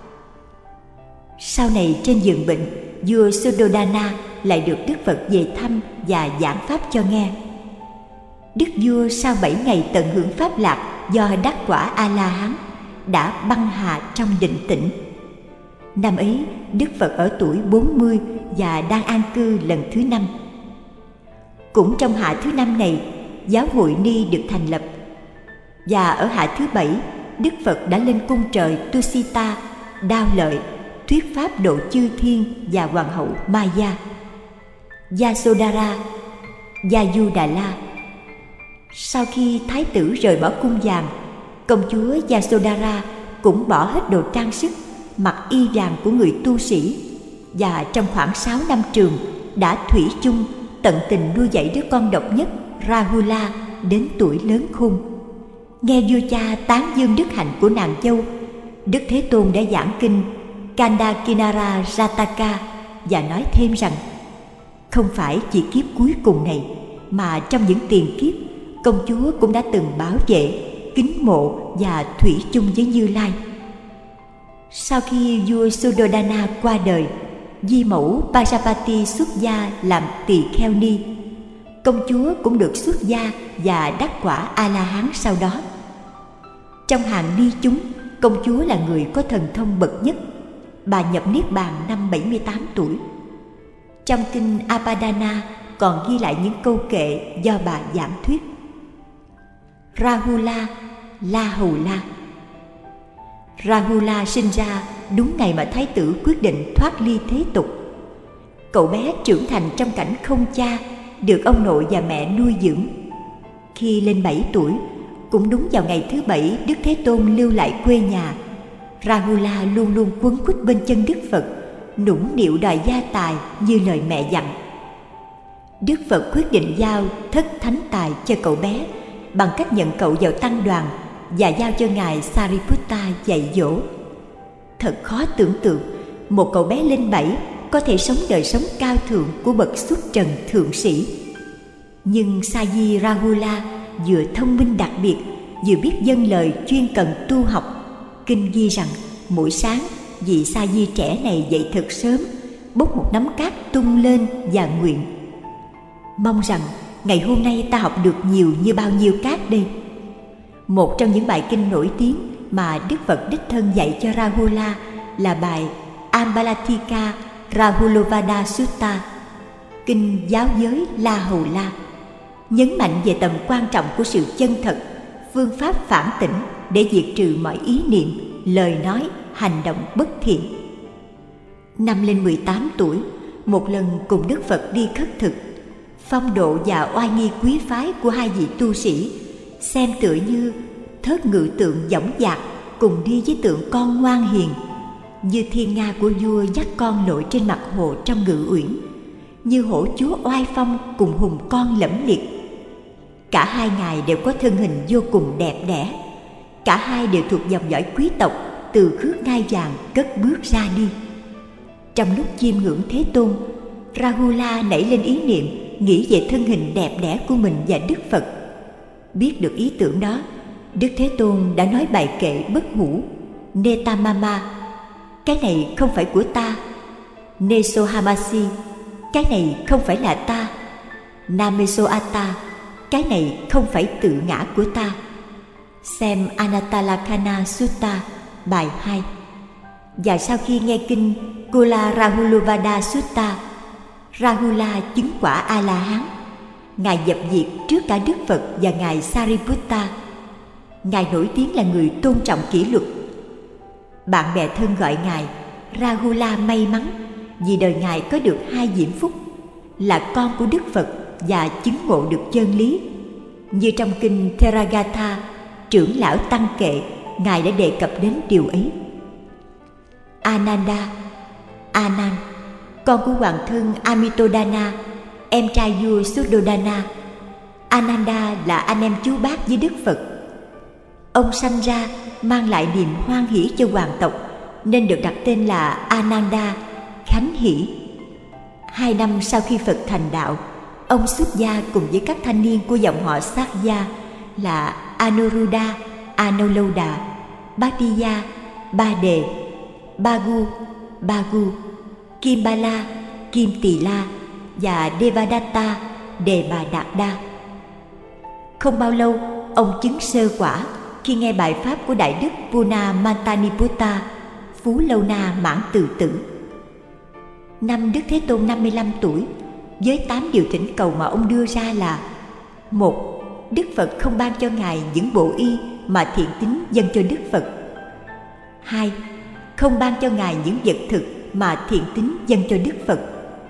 Sau này trên giường bệnh, vua Suddhodana lại được Đức Phật về thăm và giảng pháp cho nghe. Đức vua sau bảy ngày tận hưởng pháp lạc do đắc quả A-la-hán đã băng hà trong định tĩnh. Năm ấy, Đức Phật ở tuổi bốn mươi và đang an cư lần thứ năm. Cũng trong hạ thứ năm này, giáo hội Ni được thành lập. Và ở hạ thứ bảy, Đức Phật đã lên cung trời Tusita, Đao Lợi, thuyết pháp độ chư thiên và hoàng hậu Maya, Yasodhara, Yayudala. Sau khi thái tử rời bỏ cung vàng, công chúa Yasodhara cũng bỏ hết đồ trang sức, mặc y vàng của người tu sĩ, và trong khoảng sáu năm trường đã thủy chung tận tình nuôi dạy đứa con độc nhất Rahula đến tuổi lớn khôn. Nghe vua cha tán dương đức hạnh của nàng dâu, Đức Thế Tôn đã giảng kinh Kandakinara Rataka và nói thêm rằng không phải chỉ kiếp cuối cùng này, mà trong những tiền kiếp, công chúa cũng đã từng bảo vệ, kính mộ và thủy chung với Như Lai. Sau khi vua Suddhodana qua đời, di mẫu Pajapati xuất gia làm tỳ kheo ni. Công chúa cũng được xuất gia và đắc quả A-la-hán sau đó. Trong hàng ni chúng, công chúa là người có thần thông bậc nhất. Bà nhập niết bàn năm bảy mươi tám tuổi. Trong kinh Apadana còn ghi lại những câu kệ do bà giảng thuyết. Rahula, La Hầu La. Rahula sinh ra đúng ngày mà thái tử quyết định thoát ly thế tục. Cậu bé trưởng thành trong cảnh không cha, được ông nội và mẹ nuôi dưỡng. Khi lên bảy tuổi, cũng đúng vào ngày thứ bảy Đức Thế Tôn lưu lại quê nhà, Rahula luôn luôn quấn quýt bên chân Đức Phật, nũng nịu đòi gia tài như lời mẹ dặn. Đức Phật quyết định giao thất thánh tài cho cậu bé bằng cách nhận cậu vào tăng đoàn và giao cho ngài Sariputta dạy dỗ. Thật khó tưởng tượng một cậu bé lên bảy có thể sống đời sống cao thượng của bậc xuất trần thượng sĩ. Nhưng Saji Rahula vừa thông minh đặc biệt, vừa biết dâng lời chuyên cần tu học. Kinh ghi rằng mỗi sáng vị Saji trẻ này dậy thật sớm, bốc một nắm cát tung lên và nguyện: mong rằng ngày hôm nay ta học được nhiều như bao nhiêu cát đây. Một trong những bài kinh nổi tiếng mà Đức Phật đích thân dạy cho Rahula là bài Ambalatika Rahulovada Sutta, kinh giáo giới La Hầu La, nhấn mạnh về tầm quan trọng của sự chân thật, phương pháp phản tỉnh để diệt trừ mọi ý niệm, lời nói, hành động bất thiện. Năm lên mười tám tuổi, một lần cùng Đức Phật đi khất thực, phong độ và oai nghi quý phái của hai vị tu sĩ xem tựa như thớt ngự tượng dõng dạc cùng đi với tượng con ngoan hiền, như thiên nga của vua dắt con lội trên mặt hồ trong ngự uyển, như hổ chúa oai phong cùng hùng con lẫm liệt. Cả hai ngài đều có thân hình vô cùng đẹp đẽ. Cả hai đều thuộc dòng dõi quý tộc từ khước ngai vàng cất bước ra đi. Trong lúc chiêm ngưỡng Thế Tôn, Rahula nảy lên ý niệm nghĩ về thân hình đẹp đẽ của mình và Đức Phật. Biết được ý tưởng đó, Đức Thế Tôn đã nói bài kệ bất hủ Netamama: cái này không phải của ta. Nesohamasi: cái này không phải là ta. Namesoata: cái này không phải tự ngã của ta. Xem Anatalakkhana Sutta, bài hai. Và sau khi nghe kinh Kula Rahulovada Sutta, Rahula chứng quả A-la-hán. Ngài dập diệt trước cả Đức Phật và Ngài Sariputta. Ngài nổi tiếng là người tôn trọng kỷ luật. Bạn bè thân gọi Ngài Rahula may mắn vì đời Ngài có được hai diễm phúc là con của Đức Phật và chứng ngộ được chân lý. Như trong kinh Theragatha, trưởng lão Tăng Kệ, Ngài đã đề cập đến điều ấy. Ananda, Anan, con của hoàng thân Amitodana, em trai vua Suddhodana. Ananda là anh em chú bác với Đức Phật. Ông sanh ra mang lại niềm hoan hỷ cho hoàng tộc nên được đặt tên là Ananda, khánh hỷ. Hai năm sau khi Phật thành đạo, ông xuất gia cùng với các thanh niên của dòng họ Sakya là Anuruddha, Anuloda, Bhaddiya, Ba Đề, Bagu, Bagu, Kimbala, Kim Tỳ La và Devadatta, Đề Bà Đạt Đa. Không bao lâu, ông chứng sơ quả khi nghe bài pháp của Đại Đức Puna Mantaniputta, Phú Lâu Na Mãn Từ Tử. Năm Đức Thế Tôn năm mươi lăm tuổi, với tám điều thỉnh cầu mà ông đưa ra là: một, Đức Phật không ban cho Ngài những bộ y mà thiện tín dâng cho Đức Phật. Hai, không ban cho Ngài những vật thực mà thiện tín dâng cho Đức Phật.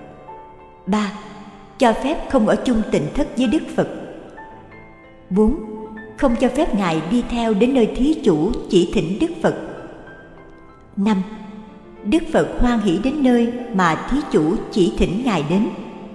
Ba, cho phép không ở chung tịnh thất với Đức Phật. Bốn, không cho phép Ngài đi theo đến nơi thí chủ chỉ thỉnh Đức Phật. Năm, Đức Phật hoan hỷ đến nơi mà thí chủ chỉ thỉnh Ngài đến.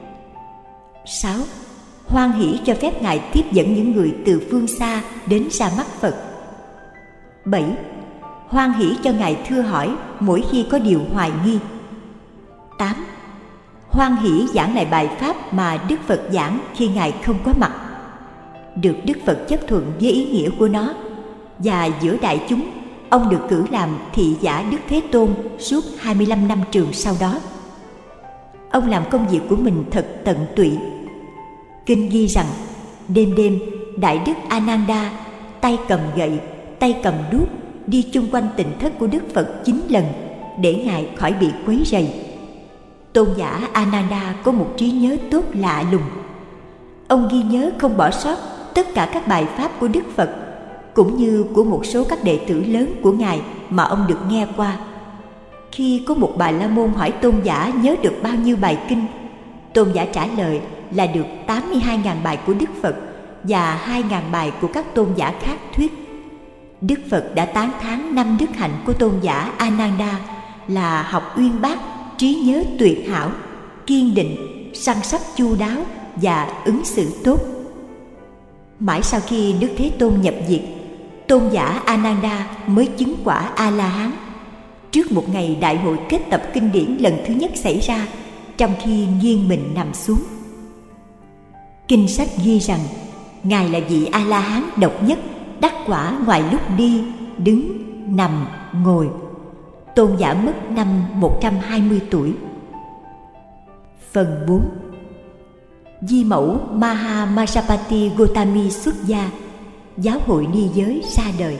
Sáu, hoan hỷ cho phép Ngài tiếp dẫn những người từ phương xa đến ra mắt Phật. Bảy, hoan hỷ cho Ngài thưa hỏi mỗi khi có điều hoài nghi. Tám, hoan hỷ giảng lại bài pháp mà Đức Phật giảng khi Ngài không có mặt. Được Đức Phật chấp thuận với ý nghĩa của nó, và giữa đại chúng, ông được cử làm thị giả Đức Thế Tôn suốt hai mươi lăm năm trường sau đó. Ông làm công việc của mình thật tận tụy. Kinh ghi rằng, đêm đêm Đại Đức Ananda tay cầm gậy, tay cầm đuốc đi chung quanh tịnh thất của Đức Phật chín lần để Ngài khỏi bị quấy rầy. Tôn giả Ananda có một trí nhớ tốt lạ lùng. Ông ghi nhớ không bỏ sót tất cả các bài pháp của Đức Phật, cũng như của một số các đệ tử lớn của Ngài mà ông được nghe qua. Khi có một Bà La Môn hỏi tôn giả nhớ được bao nhiêu bài kinh, tôn giả trả lời là được tám mươi hai nghìn bài của Đức Phật và hai nghìn bài của các tôn giả khác thuyết. Đức Phật đã tán thán năm đức hạnh của tôn giả Ananda là học uyên bác, trí nhớ tuyệt hảo, kiên định, săn sóc chu đáo và ứng xử tốt. Mãi sau khi Đức Thế Tôn nhập diệt, tôn giả Ananda mới chứng quả A-la-hán. Trước một ngày đại hội kết tập kinh điển lần thứ nhất xảy ra, trong khi nghiêng mình nằm xuống. Kinh sách ghi rằng Ngài là vị A-la-hán độc nhất, đắc quả ngoài lúc đi, đứng, nằm, ngồi. Tôn giả mất năm một trăm hai mươi tuổi. Phần bốn. Di mẫu Maha Majapati Gotami xuất gia, giáo hội ni giới ra đời.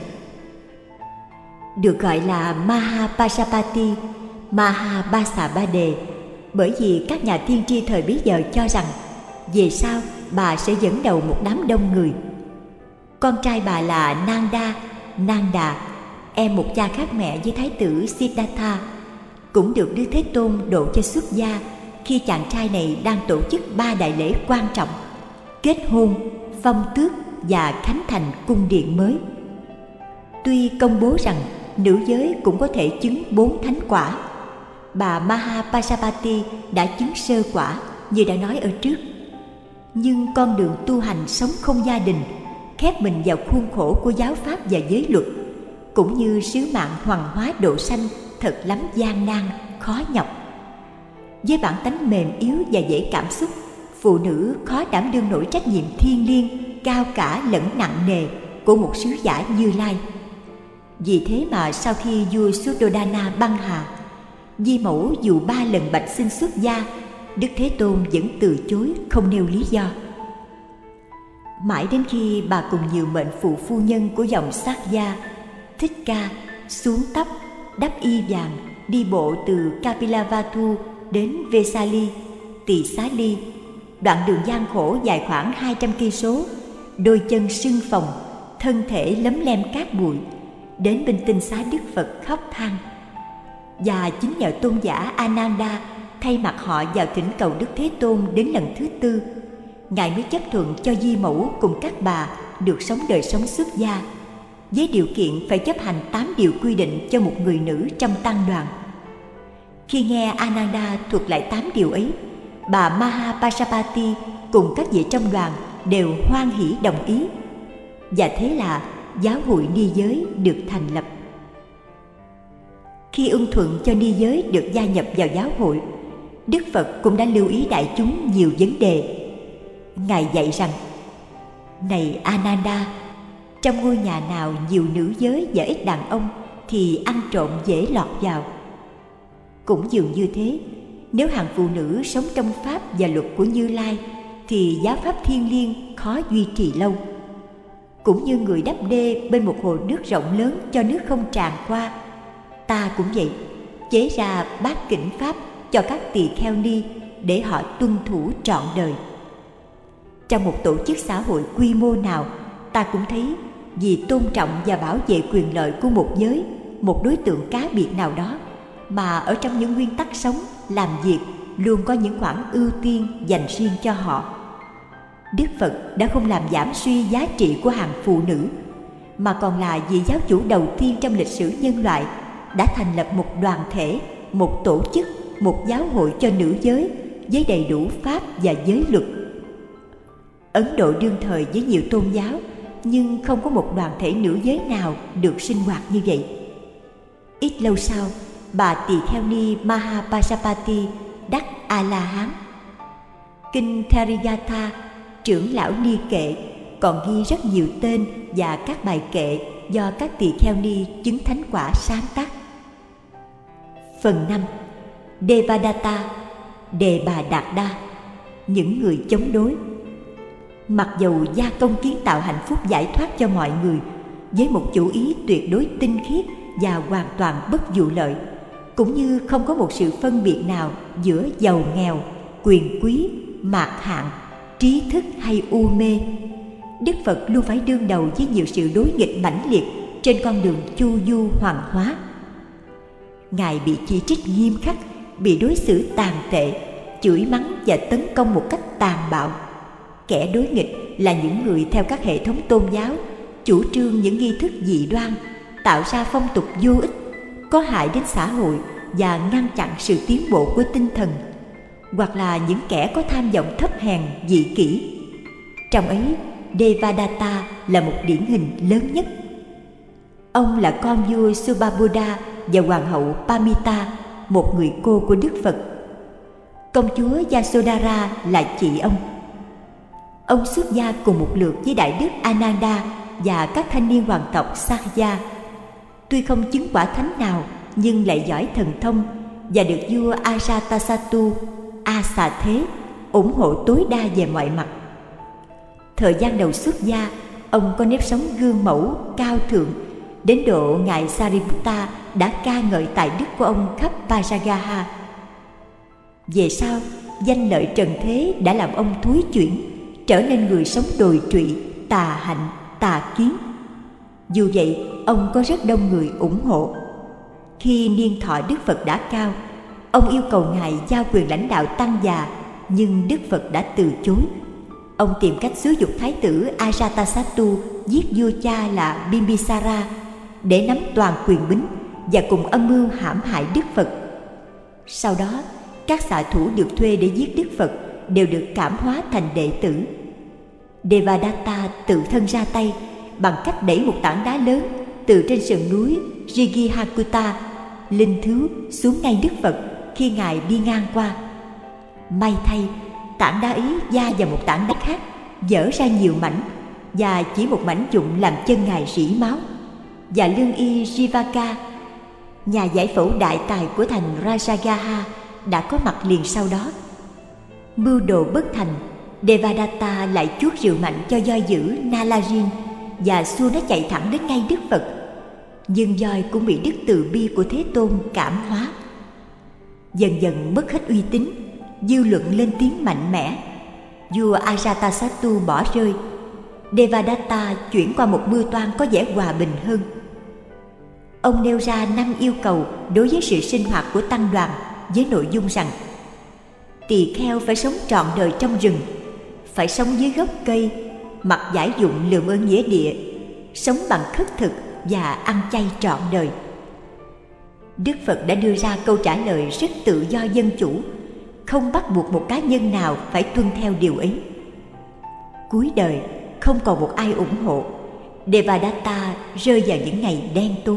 Được gọi là Maha Pajapati, Maha Basa Ba Đề bởi vì các nhà tiên tri thời bấy giờ cho rằng về sau bà sẽ dẫn đầu một đám đông người. Con trai bà là Nanda, Nanda, em một cha khác mẹ với thái tử Siddhartha, cũng được Đức Thế Tôn độ cho xuất gia khi chàng trai này đang tổ chức ba đại lễ quan trọng: kết hôn, phong tước và khánh thành cung điện mới. Tuy công bố rằng nữ giới cũng có thể chứng bốn thánh quả, bà Maha Pajapati đã chứng sơ quả như đã nói ở trước. Nhưng con đường tu hành sống không gia đình, khép mình vào khuôn khổ của giáo pháp và giới luật, cũng như sứ mạng hoàng hóa độ sanh thật lắm gian nan, khó nhọc. Với bản tánh mềm yếu và dễ cảm xúc, phụ nữ khó đảm đương nổi trách nhiệm thiêng liêng, cao cả lẫn nặng nề của một sứ giả Như Lai. Vì thế mà sau khi vua Suddhodana băng hà, Di mẫu dù ba lần bạch xin xuất gia, Đức Thế Tôn vẫn từ chối không nêu lý do. Mãi đến khi bà cùng nhiều mệnh phụ phu nhân của dòng Sakya, Thích Ca, xuống tóc, đắp y vàng, đi bộ từ Kapilavatthu đến Vesali, Tỳ Xá Ly, đoạn đường gian khổ dài khoảng hai trăm cây số, đôi chân sưng phồng, thân thể lấm lem cát bụi, đến bên tinh xá Đức Phật khóc than. Và chính nhờ tôn giả Ananda thay mặt họ vào thỉnh cầu Đức Thế Tôn đến lần thứ tư, Ngài mới chấp thuận cho di mẫu cùng các bà được sống đời sống xuất gia, với điều kiện phải chấp hành tám điều quy định cho một người nữ trong tăng đoàn. Khi nghe Ananda thuật lại tám điều ấy, bà Mahapajapati cùng các vị trong đoàn đều hoan hỷ đồng ý, và thế là giáo hội ni giới được thành lập. Khi ưng thuận cho ni giới được gia nhập vào giáo hội, Đức Phật cũng đã lưu ý đại chúng nhiều vấn đề. Ngài dạy rằng: này Ananda, trong ngôi nhà nào nhiều nữ giới và ít đàn ông thì ăn trộm dễ lọt vào. Cũng dường như thế, nếu hàng phụ nữ sống trong pháp và luật của Như Lai thì giáo pháp thiêng liêng khó duy trì lâu. Cũng như người đắp đê bên một hồ nước rộng lớn cho nước không tràn qua, ta cũng vậy, chế ra bát kỉnh pháp cho các tỳ kheo ni để họ tuân thủ trọn đời. Trong một tổ chức xã hội quy mô nào, ta cũng thấy vì tôn trọng và bảo vệ quyền lợi của một giới, một đối tượng cá biệt nào đó, mà ở trong những nguyên tắc sống, làm việc luôn có những khoản ưu tiên dành riêng cho họ. Đức Phật đã không làm giảm suy giá trị của hàng phụ nữ, mà còn là vị giáo chủ đầu tiên trong lịch sử nhân loại đã thành lập một đoàn thể, một tổ chức, một giáo hội cho nữ giới với đầy đủ pháp và giới luật. Ấn Độ đương thời với nhiều tôn giáo, nhưng không có một đoàn thể nữ giới nào được sinh hoạt như vậy. Ít lâu sau, bà tỳ kheo ni Mahapajapati đắc A-la-hán. Kinh Thariyatha, trưởng lão ni kệ, còn ghi rất nhiều tên và các bài kệ do các tỳ kheo ni chứng thánh quả sáng tác. Phần năm. Devadatta, Đề Bà Đạt Đa, những người chống đối. Mặc dầu gia công kiến tạo hạnh phúc giải thoát cho mọi người với một chủ ý tuyệt đối tinh khiết và hoàn toàn bất vụ lợi, cũng như không có một sự phân biệt nào giữa giàu nghèo, quyền quý, mạt hạng, trí thức hay u mê, Đức Phật luôn phải đương đầu với nhiều sự đối nghịch mãnh liệt trên con đường chu du hoàng hóa. Ngài bị chỉ trích nghiêm khắc, bị đối xử tàn tệ, chửi mắng và tấn công một cách tàn bạo. Kẻ đối nghịch là những người theo các hệ thống tôn giáo chủ trương những nghi thức dị đoan, tạo ra phong tục vô ích, có hại đến xã hội và ngăn chặn sự tiến bộ của tinh thần, hoặc là những kẻ có tham vọng thấp hèn, dị kỷ. Trong ấy, Devadatta là một điển hình lớn nhất. Ông là con vua Subhabuddha và hoàng hậu Pamita, một người cô của Đức Phật. Công chúa Yasodhara là chị ông. Ông xuất gia cùng một lượt với Đại Đức Ananda và các thanh niên hoàng tộc Sakya. Tuy không chứng quả thánh nào, nhưng lại giỏi thần thông và được vua Ajatasattu, A Xà Thế, ủng hộ tối đa về mọi mặt. Thời gian đầu xuất gia, ông có nếp sống gương mẫu, cao thượng, đến độ ngài Sariputta đã ca ngợi tài đức của ông khắp Paragaha. Về sau, danh lợi trần thế đã làm ông thối chuyển, trở nên người sống đồi trụy, tà hạnh, tà kiến. Dù vậy, ông có rất đông người ủng hộ. Khi niên thọ Đức Phật đã cao, ông yêu cầu ngài giao quyền lãnh đạo tăng già, nhưng Đức Phật đã từ chối. Ông tìm cách xúi giục thái tử Ajatasattu giết vua cha là Bimbisara để nắm toàn quyền bính và cùng âm mưu hãm hại Đức Phật. Sau đó, các xạ thủ được thuê để giết Đức Phật đều được cảm hóa thành đệ tử. Devadatta tự thân ra tay bằng cách đẩy một tảng đá lớn từ trên sườn núi Rigihakuta linh thiếu xuống ngay Đức Phật khi ngài đi ngang qua. May thay, tảng đá ấy va vào một tảng đá khác, vỡ ra nhiều mảnh, và chỉ một mảnh dụng làm chân ngài rỉ máu. Và lương y Jivaka, nhà giải phẫu đại tài của thành Rajagaha, đã có mặt liền sau đó. Mưu đồ bất thành, Devadatta lại chuốt rượu mạnh cho voi dữ Nalarin và xua nó chạy thẳng đến ngay Đức Phật. Nhưng voi cũng bị đức từ bi của Thế Tôn cảm hóa. Dần dần mất hết uy tín, dư luận lên tiếng mạnh mẽ. Vua Ajatasattu bỏ rơi. Devadatta chuyển qua một mưu toan có vẻ hòa bình hơn. Ông nêu ra năm yêu cầu đối với sự sinh hoạt của tăng đoàn, với nội dung rằng tỳ kheo phải sống trọn đời trong rừng, phải sống dưới gốc cây, mặc giải dụng lượm ơn nghĩa địa, sống bằng khất thực và ăn chay trọn đời. Đức Phật đã đưa ra câu trả lời rất tự do dân chủ, không bắt buộc một cá nhân nào phải tuân theo điều ấy. Cuối đời không còn một ai ủng hộ, Devadatta rơi vào những ngày đen tối.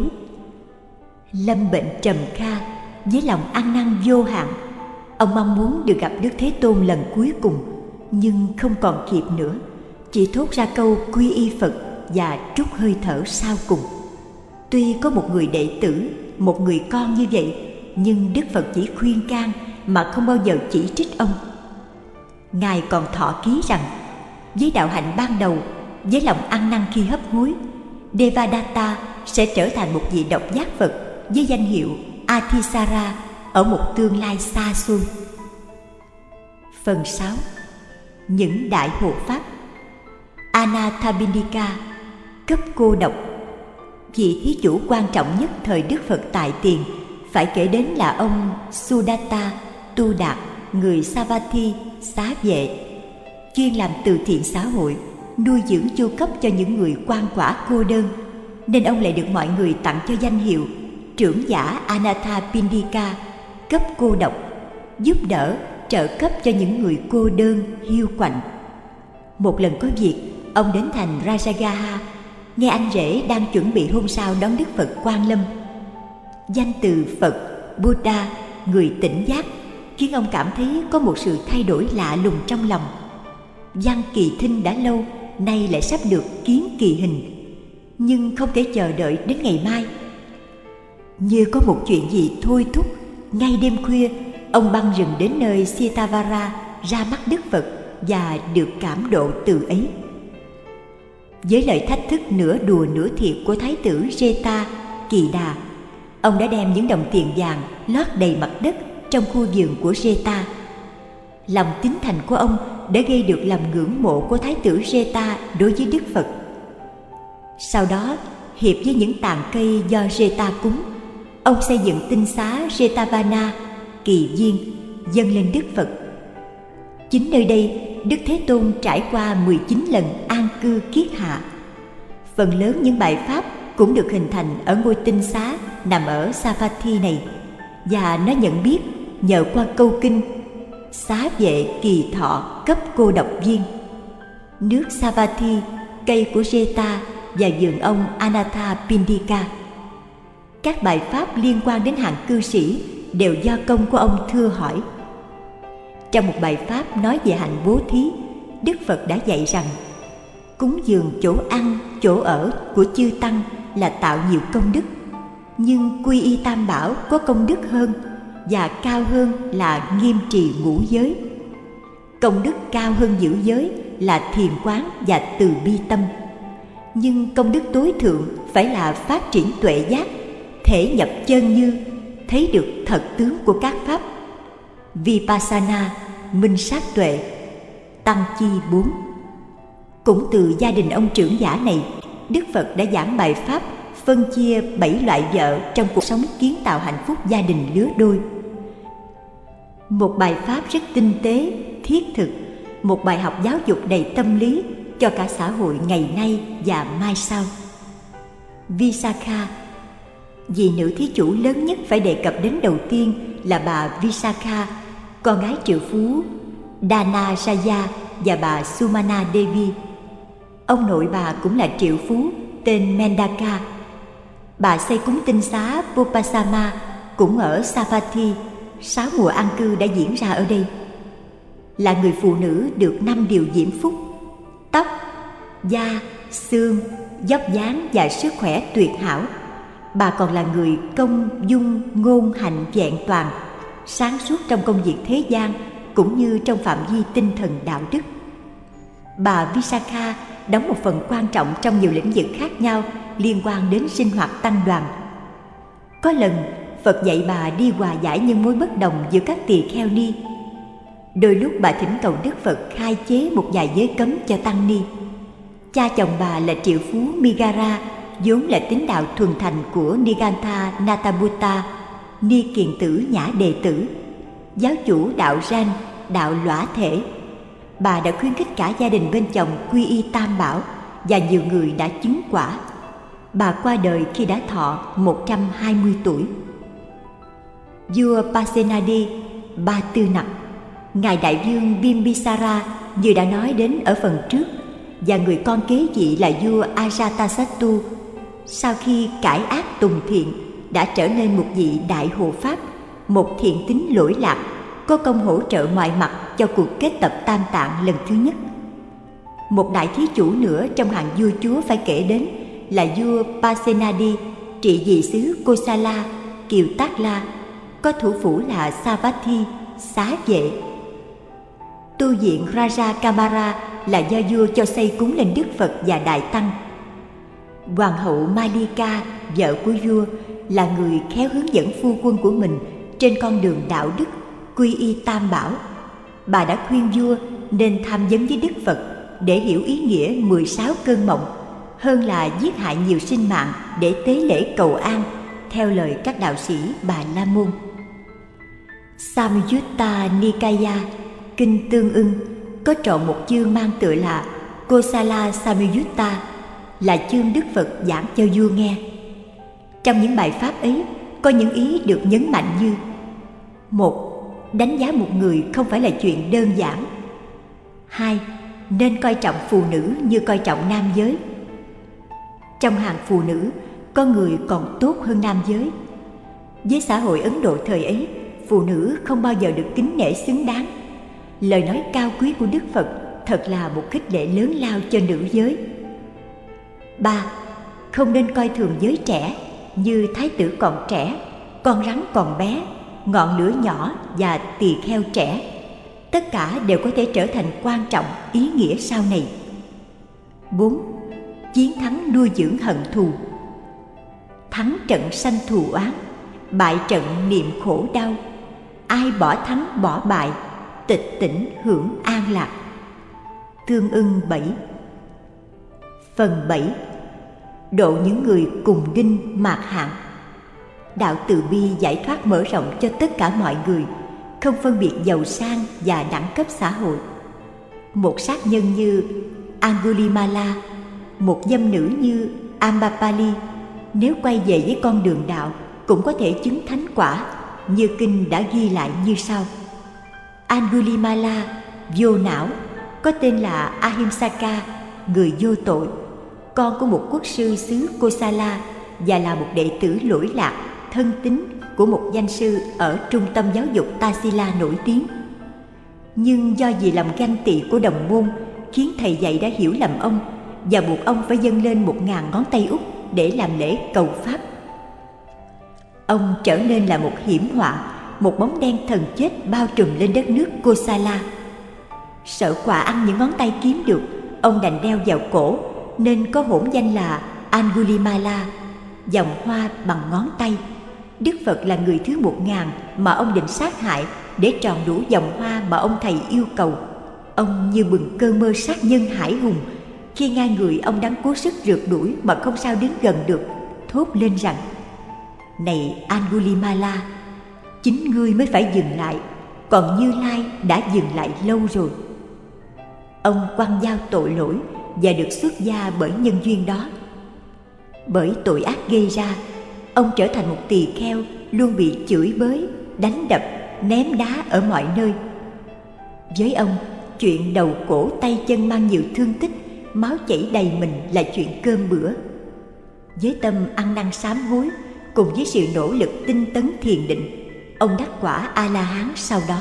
Lâm bệnh trầm kha, với lòng ăn năn vô hạn, ông mong muốn được gặp Đức Thế Tôn lần cuối cùng, nhưng không còn kịp nữa, chỉ thốt ra câu quy y Phật và trút hơi thở sau cùng. Tuy có một người đệ tử, một người con như vậy, nhưng Đức Phật chỉ khuyên can mà không bao giờ chỉ trích ông. Ngài còn thọ ký rằng với đạo hạnh ban đầu, với lòng ăn năn khi hấp hối, Devadatta sẽ trở thành một vị độc giác Phật với danh hiệu Athisara ở một tương lai xa xôi. Phần sáu. Những đại hộ pháp. Anathapindika, cấp cô độc. Vị thí chủ quan trọng nhất thời Đức Phật tại tiền phải kể đến là ông Sudatta Tu Đạt, người Savatthi, xá vệ, chuyên làm từ thiện xã hội, nuôi dưỡng chu cấp cho những người quan quả cô đơn, nên ông lại được mọi người tặng cho danh hiệu trưởng giả Anathapindika, cấp cô độc, giúp đỡ, trợ cấp cho những người cô đơn, hiu quạnh. Một lần có việc, ông đến thành Rajagaha, nghe anh rể đang chuẩn bị hôn sao đón Đức Phật Quan Lâm. Danh từ Phật, Buddha, người tỉnh giác, khiến ông cảm thấy có một sự thay đổi lạ lùng trong lòng. Văn kỳ thinh đã lâu, nay lại sắp được kiến kỳ hình, nhưng không thể chờ đợi đến ngày mai. Như có một chuyện gì thôi thúc, ngay đêm khuya, ông băng rừng đến nơi Sitavara ra mắt Đức Phật và được cảm độ từ ấy. Với lời thách thức nửa đùa nửa thiệt của Thái tử Jeta Kỳ Đà, ông đã đem những đồng tiền vàng lót đầy mặt đất trong khu vườn của Jeta. Lòng tín thành của ông đã gây được lòng ngưỡng mộ của Thái tử Jeta đối với Đức Phật. Sau đó, hiệp với những tàn cây do Jeta cúng, ông xây dựng tinh xá Jetavana, kỳ viên, dâng lên Đức Phật. Chính nơi đây, Đức Thế Tôn trải qua mười chín lần an cư kiết hạ. Phần lớn những bài pháp cũng được hình thành ở ngôi tinh xá nằm ở Savatthi này, và nó nhận biết nhờ qua câu kinh xá vệ kỳ thọ cấp cô độc viên. Nước Savatthi, cây của Jeta và vườn ông Anathapindika. Các bài pháp liên quan đến hàng cư sĩ đều do công của ông thưa hỏi. Trong một bài pháp nói về hạnh bố thí, Đức Phật đã dạy rằng cúng dường chỗ ăn, chỗ ở của chư tăng là tạo nhiều công đức, nhưng quy y tam bảo có công đức hơn, và cao hơn là nghiêm trì ngũ giới. Công đức cao hơn giữ giới là thiền quán và từ bi tâm, nhưng công đức tối thượng phải là phát triển tuệ giác, thể nhập chân như, thấy được thật tướng của các pháp. Vipassana, minh sát tuệ. Tăng chi bốn. Cũng từ gia đình ông trưởng giả này, Đức Phật đã giảng bài pháp phân chia bảy loại vợ trong cuộc sống kiến tạo hạnh phúc gia đình lứa đôi. Một bài pháp rất tinh tế, thiết thực, một bài học giáo dục đầy tâm lý cho cả xã hội ngày nay và mai sau. Visakha. Vị nữ thí chủ lớn nhất phải đề cập đến đầu tiên là bà Visakha, con gái triệu phú Dhanaraya và bà Sumana Devi. Ông nội bà cũng là triệu phú tên Mendaka. Bà xây cúng tinh xá Pupasama cũng ở Savatthi. Sáu mùa an cư đã diễn ra ở đây. Là người phụ nữ được năm điều diễm phúc: tóc, da, xương, vóc dáng và sức khỏe tuyệt hảo. Bà còn là người công dung ngôn hạnh vẹn toàn, sáng suốt trong công việc thế gian cũng như trong phạm vi tinh thần đạo đức. Bà Visakha đóng một phần quan trọng trong nhiều lĩnh vực khác nhau liên quan đến sinh hoạt tăng đoàn. Có lần Phật dạy bà đi hòa giải những mối bất đồng giữa các tỳ kheo ni. Đôi lúc bà thỉnh cầu Đức Phật khai chế một vài giới cấm cho tăng ni. Cha chồng bà là triệu phú Migara, vốn là tín đạo thuần thành của Nigantha Nataputta, Ni Kiền Tử Nhã đệ tử, giáo chủ đạo Ran, đạo Lõa Thể. Bà đã khuyến khích cả gia đình bên chồng quy y Tam Bảo và nhiều người đã chứng quả. Bà qua đời khi đã thọ một trăm hai mươi tuổi. Vua Pasenadi Ba Tư Nặc, ngài đại vương Bimbisara như đã nói đến ở phần trước, và người con kế vị là vua Ajatasattu, sau khi cải ác tùng thiện đã trở nên một vị đại hộ pháp, một thiện tín lỗi lạc, có công hỗ trợ mọi mặt cho cuộc kết tập Tam Tạng lần thứ nhất. Một đại thí chủ nữa trong hàng vua chúa phải kể đến là vua Pasenadi, trị vì xứ Kosala, Kiều Tác La, có thủ phủ là Savatthi, Xá Vệ. Tu viện Raja Kamara là do vua cho xây cúng lên Đức Phật và Đại Tăng. Hoàng hậu Malika, vợ của vua, là người khéo hướng dẫn phu quân của mình trên con đường đạo đức, quy y Tam Bảo. Bà đã khuyên vua nên tham vấn với Đức Phật để hiểu ý nghĩa mười sáu cơn mộng, hơn là giết hại nhiều sinh mạng để tế lễ cầu an, theo lời các đạo sĩ Bà La Môn. Samyutta Nikaya, Kinh Tương Ưng, có trọn một chương mang tựa là Kosala Samyutta, là chương Đức Phật giảng cho vua nghe. Trong những bài pháp ấy có những ý được nhấn mạnh như: một. Đánh giá một người không phải là chuyện đơn giản. Hai. Nên coi trọng phụ nữ như coi trọng nam giới. Trong hàng phụ nữ có người còn tốt hơn nam giới. Với xã hội Ấn Độ thời ấy, phụ nữ không bao giờ được kính nể xứng đáng. Lời nói cao quý của Đức Phật thật là một khích lệ lớn lao cho nữ giới. Ba. Không nên coi thường giới trẻ như thái tử còn trẻ, con rắn còn bé, ngọn lửa nhỏ và tỳ kheo trẻ. Tất cả đều có thể trở thành quan trọng, ý nghĩa sau này. Bốn. Chiến thắng nuôi dưỡng hận thù. Thắng trận sanh thù oán, bại trận niệm khổ đau. Ai bỏ thắng bỏ bại, tịch tỉnh hưởng an lạc. Tương Ưng bảy. Phần bảy. Độ những người cùng đinh mạt hạn. Đạo từ bi giải thoát mở rộng cho tất cả mọi người, không phân biệt giàu sang và đẳng cấp xã hội. Một sát nhân như Angulimala, một dâm nữ như Ambapali, nếu quay về với con đường đạo cũng có thể chứng thánh quả, như kinh đã ghi lại như sau. Angulimala vô não, có tên là Ahimsaka, người vô tội, con của một quốc sư xứ Kosala và là một đệ tử lỗi lạc, thân tín của một danh sư ở trung tâm giáo dục Tassila nổi tiếng. Nhưng do vì lòng ganh tị của đồng môn khiến thầy dạy đã hiểu lầm ông và buộc ông phải dâng lên một ngàn ngón tay út để làm lễ cầu pháp. Ông trở nên là một hiểm họa, một bóng đen thần chết bao trùm lên đất nước Kosala. Sợ quà ăn những ngón tay kiếm được, ông đành đeo vào cổ, nên có hỗn danh là Angulimala, vòng hoa bằng ngón tay. Đức Phật là người thứ một ngàn mà ông định sát hại để tròn đủ vòng hoa mà ông thầy yêu cầu. Ông như bừng cơn mơ sát nhân hải hùng, khi nghe người ông đang cố sức rượt đuổi mà không sao đến gần được, thốt lên rằng: Này Angulimala, chính ngươi mới phải dừng lại, còn Như Lai đã dừng lại lâu rồi. Ông quăng dao tội lỗi và được xuất gia bởi nhân duyên đó. Bởi tội ác gây ra, ông trở thành một tỳ kheo luôn bị chửi bới, đánh đập, ném đá ở mọi nơi. Với ông, chuyện đầu cổ tay chân mang nhiều thương tích, máu chảy đầy mình là chuyện cơm bữa. Với tâm ăn năn sám hối cùng với sự nỗ lực tinh tấn thiền định, ông đắc quả A-la-hán sau đó.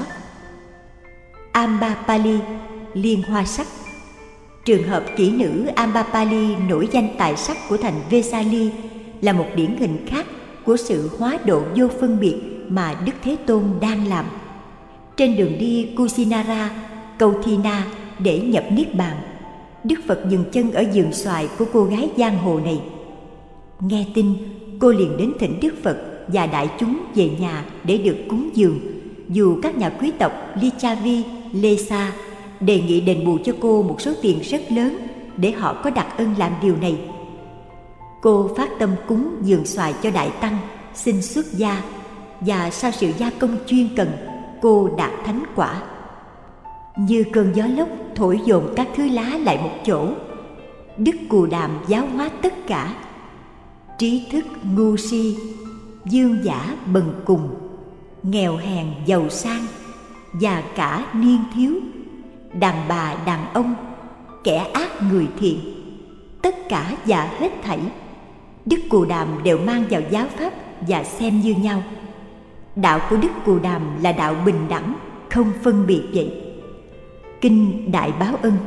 Ambapali, liên hoa sắc. Trường hợp kỹ nữ Ambapali nổi danh tài sắc của thành Vesali là một điển hình khác của sự hóa độ vô phân biệt mà Đức Thế Tôn đang làm. Trên đường đi Kusinara, Kauthina để nhập Niết Bàn, Đức Phật dừng chân ở vườn xoài của cô gái giang hồ này. Nghe tin, cô liền đến thỉnh Đức Phật và đại chúng về nhà để được cúng dường, dù các nhà quý tộc Lichavi Lesa đề nghị đền bù cho cô một số tiền rất lớn để họ có đặc ân làm điều này. Cô phát tâm cúng dường xoài cho Đại Tăng, xin xuất gia, và sau sự gia công chuyên cần, cô đạt thánh quả. Như cơn gió lốc thổi dồn các thứ lá lại một chỗ, Đức Cù Đàm giáo hóa tất cả: trí thức ngu si, dương giả bần cùng, nghèo hèn giàu sang, già cả niên thiếu, đàn bà đàn ông, kẻ ác người thiện, tất cả và hết thảy, Đức Cù Đàm đều mang vào giáo pháp và xem như nhau. Đạo của Đức Cù Đàm là đạo bình đẳng, không phân biệt vậy. Kinh Đại Báo Ân.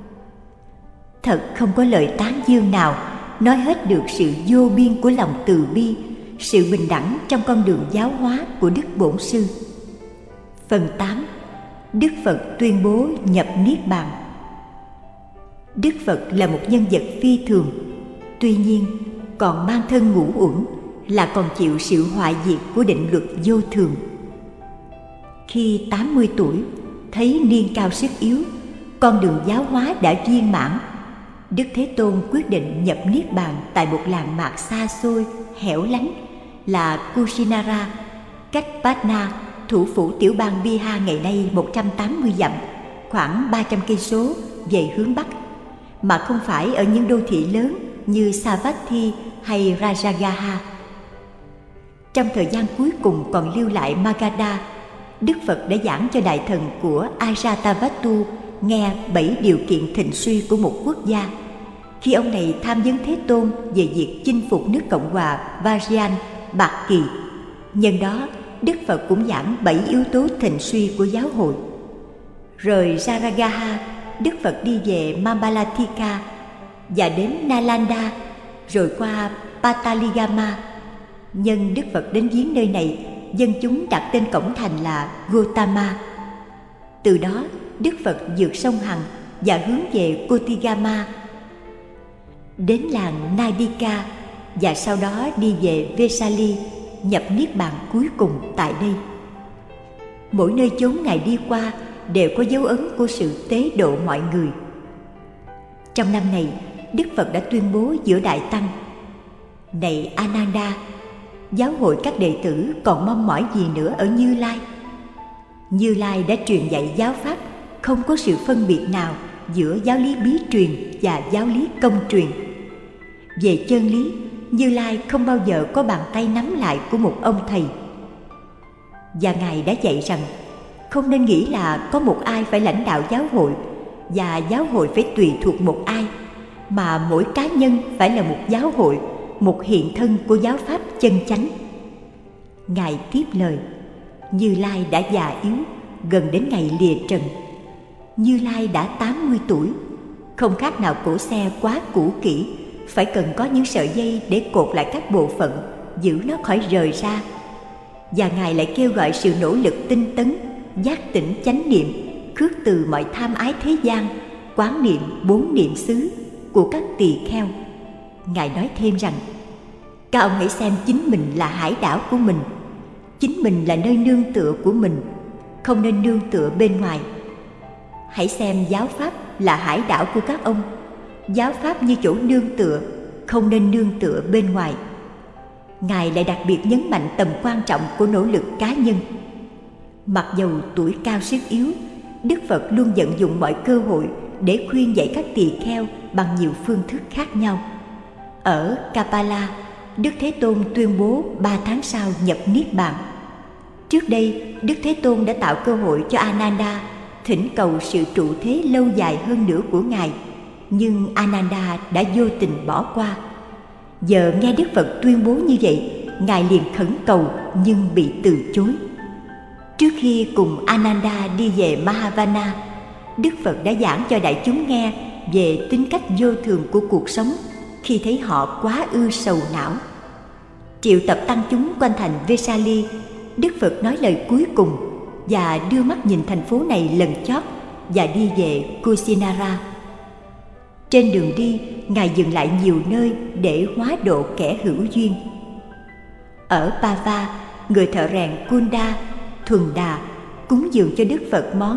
Thật không có lời tán dương nào nói hết được sự vô biên của lòng từ bi, sự bình đẳng trong con đường giáo hóa của Đức Bổn Sư. Phần tám. Đức Phật tuyên bố nhập Niết Bàn. Đức Phật là một nhân vật phi thường, tuy nhiên còn mang thân ngũ uẩn, là còn chịu sự hoại diệt của định luật vô thường. Khi tám mươi tuổi, thấy niên cao sức yếu, con đường giáo hóa đã viên mãn, Đức Thế Tôn quyết định nhập Niết Bàn tại một làng mạc xa xôi, hẻo lánh là Kusinara, cách Patna, thủ phủ tiểu bang Bihar ngày nay một trăm tám mươi dặm, khoảng ba trăm cây số về hướng Bắc, mà không phải ở những đô thị lớn như Savatthi hay Rajagaha. Trong thời gian cuối cùng còn lưu lại Magadha, Đức Phật đã giảng cho đại thần của Ajatavatu nghe bảy điều kiện thịnh suy của một quốc gia, khi ông này tham vấn Thế Tôn về việc chinh phục nước Cộng hòa Vajrayan, Bạc Kỳ. Nhân đó, Đức Phật cũng giảng bảy yếu tố thịnh suy của giáo hội. Rời Jaragaha, Đức Phật đi về Mambalathika và đến Nalanda, rồi qua Pataligama. Nhân Đức Phật đến viếng nơi này, dân chúng đặt tên cổng thành là Gotama. Từ đó, Đức Phật vượt sông Hằng và hướng về Kotigama, đến làng Nadika, và sau đó đi về Vesali, nhập Niết Bàn cuối cùng tại đây. Mỗi nơi chốn Ngài đi qua đều có dấu ấn của sự tế độ mọi người. Trong năm này, Đức Phật đã tuyên bố giữa Đại Tăng: này Ananda, giáo hội các đệ tử còn mong mỏi gì nữa ở Như Lai? Như Lai đã truyền dạy giáo pháp không có sự phân biệt nào giữa giáo lý bí truyền và giáo lý công truyền. Về chân lý, Như Lai không bao giờ có bàn tay nắm lại của một ông thầy. Và Ngài đã dạy rằng không nên nghĩ là có một ai phải lãnh đạo giáo hội và giáo hội phải tùy thuộc một ai, mà mỗi cá nhân phải là một giáo hội, một hiện thân của giáo pháp chân chánh. Ngài tiếp lời: Như Lai đã già yếu, gần đến ngày lìa trần. Như Lai đã tám mươi tuổi, không khác nào cỗ xe quá cũ kỹ, phải cần có những sợi dây để cột lại các bộ phận, giữ nó khỏi rời ra. Và Ngài lại kêu gọi sự nỗ lực tinh tấn, giác tỉnh chánh niệm, khước từ mọi tham ái thế gian, quán niệm bốn niệm xứ của các tỳ kheo. Ngài nói thêm rằng: các ông hãy xem chính mình là hải đảo của mình, chính mình là nơi nương tựa của mình, không nên nương tựa bên ngoài. Hãy xem giáo pháp là hải đảo của các ông, giáo pháp như chỗ nương tựa, không nên nương tựa bên ngoài. Ngài lại đặc biệt nhấn mạnh tầm quan trọng của nỗ lực cá nhân. Mặc dầu tuổi cao sức yếu, Đức Phật luôn vận dụng mọi cơ hội để khuyên dạy các tỳ kheo bằng nhiều phương thức khác nhau. Ở Kapala, Đức Thế Tôn tuyên bố ba tháng sau nhập Niết Bàn. Trước đây, Đức Thế Tôn đã tạo cơ hội cho Ananda thỉnh cầu sự trụ thế lâu dài hơn nữa của Ngài, nhưng Ananda đã vô tình bỏ qua. Giờ nghe Đức Phật tuyên bố như vậy, Ngài liền khẩn cầu nhưng bị từ chối. Trước khi cùng Ananda đi về Mahavana, Đức Phật đã giảng cho đại chúng nghe về tính cách vô thường của cuộc sống khi thấy họ quá ư sầu não. Triệu tập tăng chúng quanh thành Vesali, Đức Phật nói lời cuối cùng và đưa mắt nhìn thành phố này lần chót và đi về Kusinara. Trên đường đi, Ngài dừng lại nhiều nơi để hóa độ kẻ hữu duyên. Ở Pava, người thợ rèn Kunda Thuần Đà cúng dường cho Đức Phật món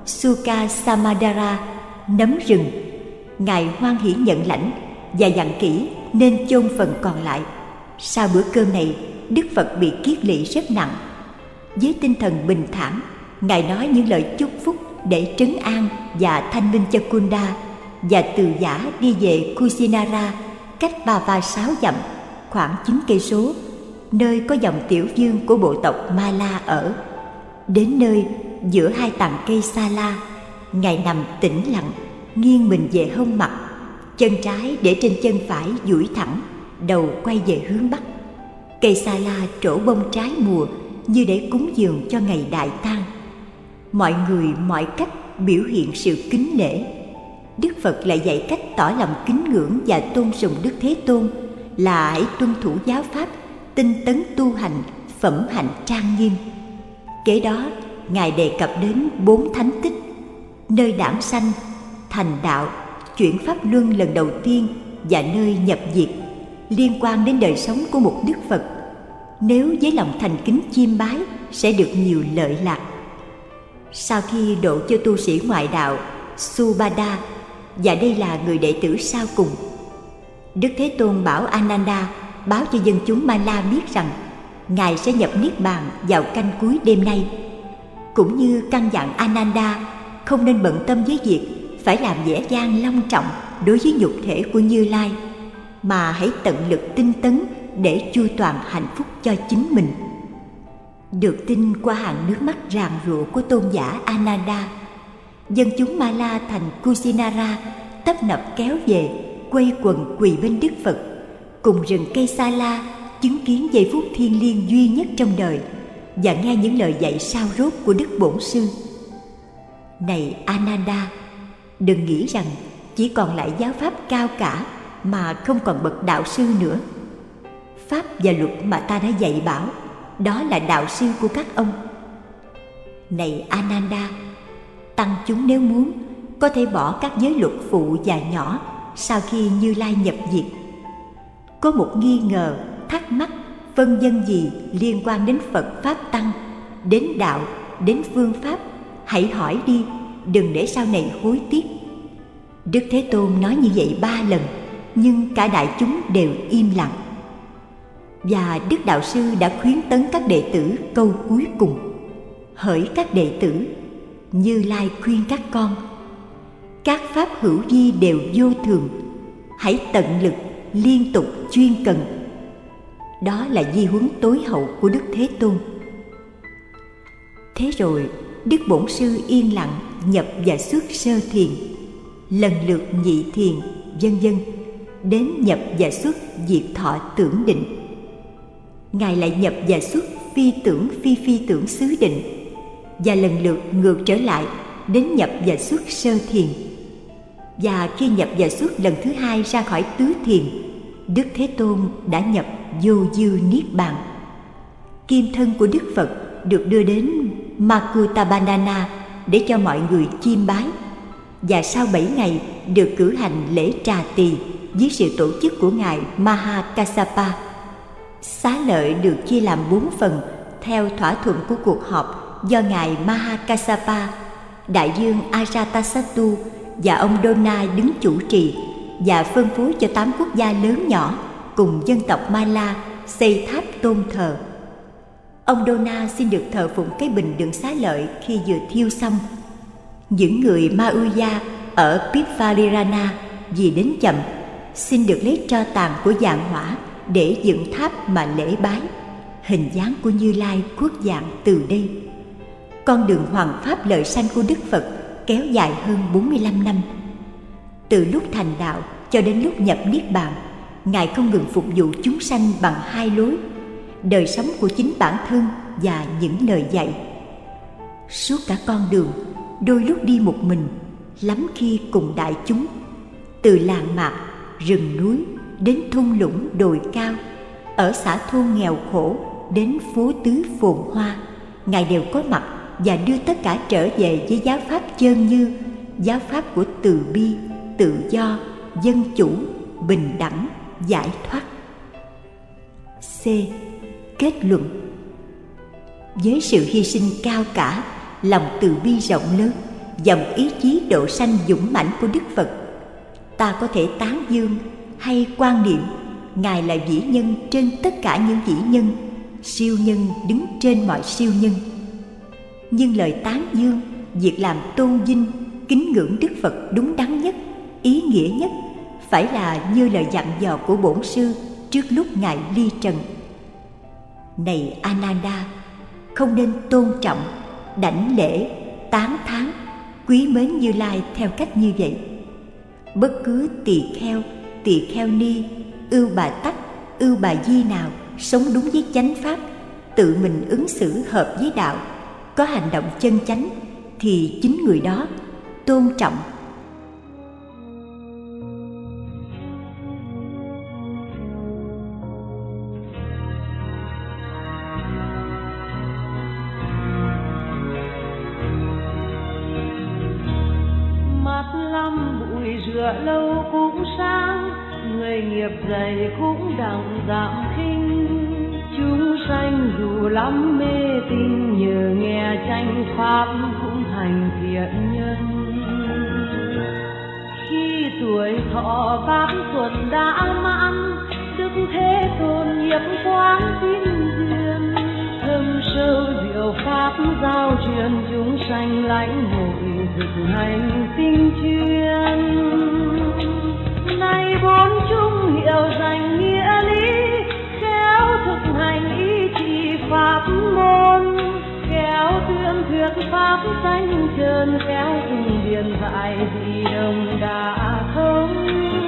Sukha Samadara, nấm rừng. Ngài hoan hỉ nhận lãnh và dặn kỹ nên chôn phần còn lại. Sau bữa cơm này, Đức Phật bị kiết lỵ rất nặng. Với tinh thần bình thản, Ngài nói những lời chúc phúc để trấn an và thanh minh cho Kunda, và từ giã đi về Kusinara, cách Ba Va sáu dặm, khoảng chín cây số, nơi có dòng tiểu vương của bộ tộc Mala ở. Đến nơi giữa hai tàn cây sa la, Ngài nằm tĩnh lặng, nghiêng mình về hông mặt, chân trái để trên chân phải duỗi thẳng, đầu quay về hướng bắc. Cây sa la trổ bông trái mùa như để cúng dường cho ngày đại tang. Mọi người mọi cách biểu hiện sự kính nể. Đức Phật lại dạy cách tỏ lòng kính ngưỡng và tôn sùng Đức Thế Tôn là hãy tuân thủ giáo pháp, tinh tấn tu hành, phẩm hạnh trang nghiêm. Kế đó, Ngài đề cập đến bốn thánh tích: nơi đản sanh, thành đạo, chuyển pháp luân lần đầu tiên và nơi nhập diệt, liên quan đến đời sống của một Đức Phật. Nếu với lòng thành kính chiêm bái sẽ được nhiều lợi lạc. Sau khi độ cho tu sĩ ngoại đạo Subhada, và đây là người đệ tử sau cùng, Đức Thế Tôn bảo Ananda báo cho dân chúng Mala biết rằng Ngài sẽ nhập Niết Bàn vào canh cuối đêm nay, cũng như căn dặn Ananda không nên bận tâm với việc phải làm vẻ vang long trọng đối với nhục thể của Như Lai, mà hãy tận lực tinh tấn để chu toàn hạnh phúc cho chính mình. Được tin qua hàng nước mắt ràn rụa của tôn giả Ananda, dân chúng Mala thành Kusinara tấp nập kéo về, quay quần quỳ bên Đức Phật, cùng rừng cây sa la chứng kiến giây phút thiêng liêng duy nhất trong đời và nghe những lời dạy sao rốt của Đức Bổn Sư. Này Ananda, đừng nghĩ rằng chỉ còn lại giáo pháp cao cả mà không còn bậc đạo sư nữa. Pháp và luật mà ta đã dạy bảo, đó là đạo sư của các ông. Này Ananda, tăng chúng nếu muốn có thể bỏ các giới luật phụ và nhỏ sau khi Như Lai nhập diệt. Có một nghi ngờ, thắc mắc, phân vân gì liên quan đến Phật Pháp Tăng, đến đạo, đến phương pháp, hãy hỏi đi, đừng để sau này hối tiếc. Đức Thế Tôn nói như vậy ba lần, nhưng cả đại chúng đều im lặng. Và Đức Đạo Sư đã khuyến tấn các đệ tử câu cuối cùng: hỡi các đệ tử, Như Lai khuyên các con, các pháp hữu vi đều vô thường, hãy tận lực liên tục chuyên cần. Đó là di huấn tối hậu của Đức Thế Tôn. Thế rồi Đức Bổn Sư yên lặng nhập và xuất sơ thiền, lần lượt nhị thiền, vân vân, đến nhập và xuất diệt thọ tưởng định. Ngài lại nhập và xuất phi tưởng phi phi tưởng xứ định, và lần lượt ngược trở lại đến nhập và xuất sơ thiền. Và khi nhập và xuất lần thứ hai ra khỏi tứ thiền, Đức Thế Tôn đã nhập vô dư niết bàn. Kim thân của Đức Phật được đưa đến Makuttabandhana để cho mọi người chiêm bái, và sau bảy ngày được cử hành lễ trà tỳ dưới sự tổ chức của ngài Mahakassapa. Xá lợi được chia làm bốn phần theo thỏa thuận của cuộc họp do ngài Mahakassapa, đại vương Ajatasattu và ông Dona đứng chủ trì, và phân phối cho tám quốc gia lớn nhỏ cùng dân tộc Mala xây tháp tôn thờ. Ông Dona xin được thờ phụng cái bình đựng xá lợi khi vừa thiêu xong. Những người Mauya ở Pipvalirana vì đến chậm xin được lấy tro tàn của vạn hỏa để dựng tháp mà lễ bái. Hình dáng của Như Lai khuất dạng từ đây. Con đường hoằng pháp lợi sanh của Đức Phật kéo dài hơn bốn mươi lăm năm. Từ lúc thành đạo cho đến lúc nhập niết bàn, ngài không ngừng phục vụ chúng sanh bằng hai lối: đời sống của chính bản thân và những lời dạy. Suốt cả con đường, đôi lúc đi một mình, lắm khi cùng đại chúng. Từ làng mạc, rừng núi đến thung lũng đồi cao, ở xã thôn nghèo khổ đến phố tứ phồn hoa, ngài đều có mặt và đưa tất cả trở về với giáo pháp chơn như, giáo pháp của từ bi, tự do, dân chủ, bình đẳng, giải thoát. C. Kết luận. Với sự hy sinh cao cả, lòng từ bi rộng lớn và một ý chí độ sanh dũng mãnh của Đức Phật, ta có thể tán dương hay quan niệm Ngài là vĩ nhân trên tất cả những vĩ nhân, siêu nhân đứng trên mọi siêu nhân. Nhưng lời tán dương, việc làm tôn vinh, kính ngưỡng Đức Phật đúng đắn nhất, ý nghĩa nhất phải là như lời dặn dò của Bổn Sư trước lúc Ngài ly trần. Này Ananda, không nên tôn trọng, đảnh lễ, tán thán, quý mến Như Lai theo cách như vậy. Bất cứ tỳ kheo, tỳ kheo ni, ưu bà tắc, ưu bà di nào sống đúng với chánh pháp, tự mình ứng xử hợp với đạo, có hành động chân chánh, thì chính người đó tôn trọng. Mắt lắm bụi rửa lâu cũng sáng, người nghiệp dày cũng đặng giảm khinh. Chúng sanh dù lắm mê tín, nhờ nghe chánh pháp cũng thành thiện nhân. Khi tuổi thọ pháp tuần đã mãn, Đức Thế Tôn nghiệp quán tín duyên, thâm sâu diệu pháp giao truyền, chúng sanh lãnh hội thực hành tinh chuyên. Nay bốn chung hiệu danh nghĩa lý, khéo thực hành ý chỉ pháp môn, khéo tuyên thuyết pháp sanh trơn, khéo cùng điền dạy dị đồng đã thông.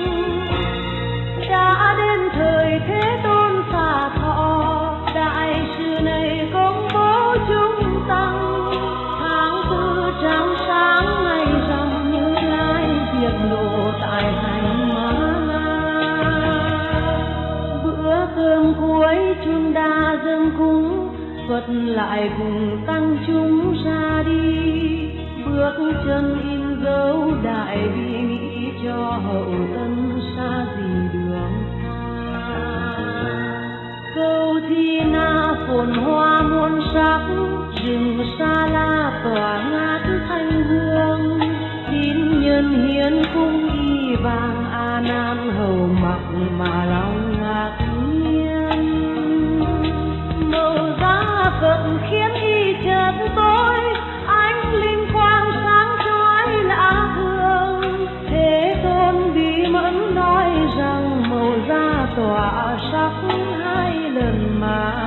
Đã đến thời Thế Tôn xả thọ, đại sư này công bố chúng tăng. Tháng tư trăng sáng ngày rằm, Như Lai diệt độ tại hành Ma La. Bữa cơm cuối chun đa dâng cúng, Phật lại cùng tăng chúng ra đi. Bước chân in dấu đại bi, nghĩ cho hậu tân xa gì đường xa. Câu Thi Na phồn hoa muôn sắc, rừng Sa La tỏa ngát thanh hương. Tín nhân hiến cung y vàng, A Nan hầu mặc mà lòng ngạc nhiên. Màu da Phật khiến y chợt tối, ánh linh quang sáng chói lạ thường. Thế Tôn bí mẫn nói rằng màu da tỏa sắc hai lần mà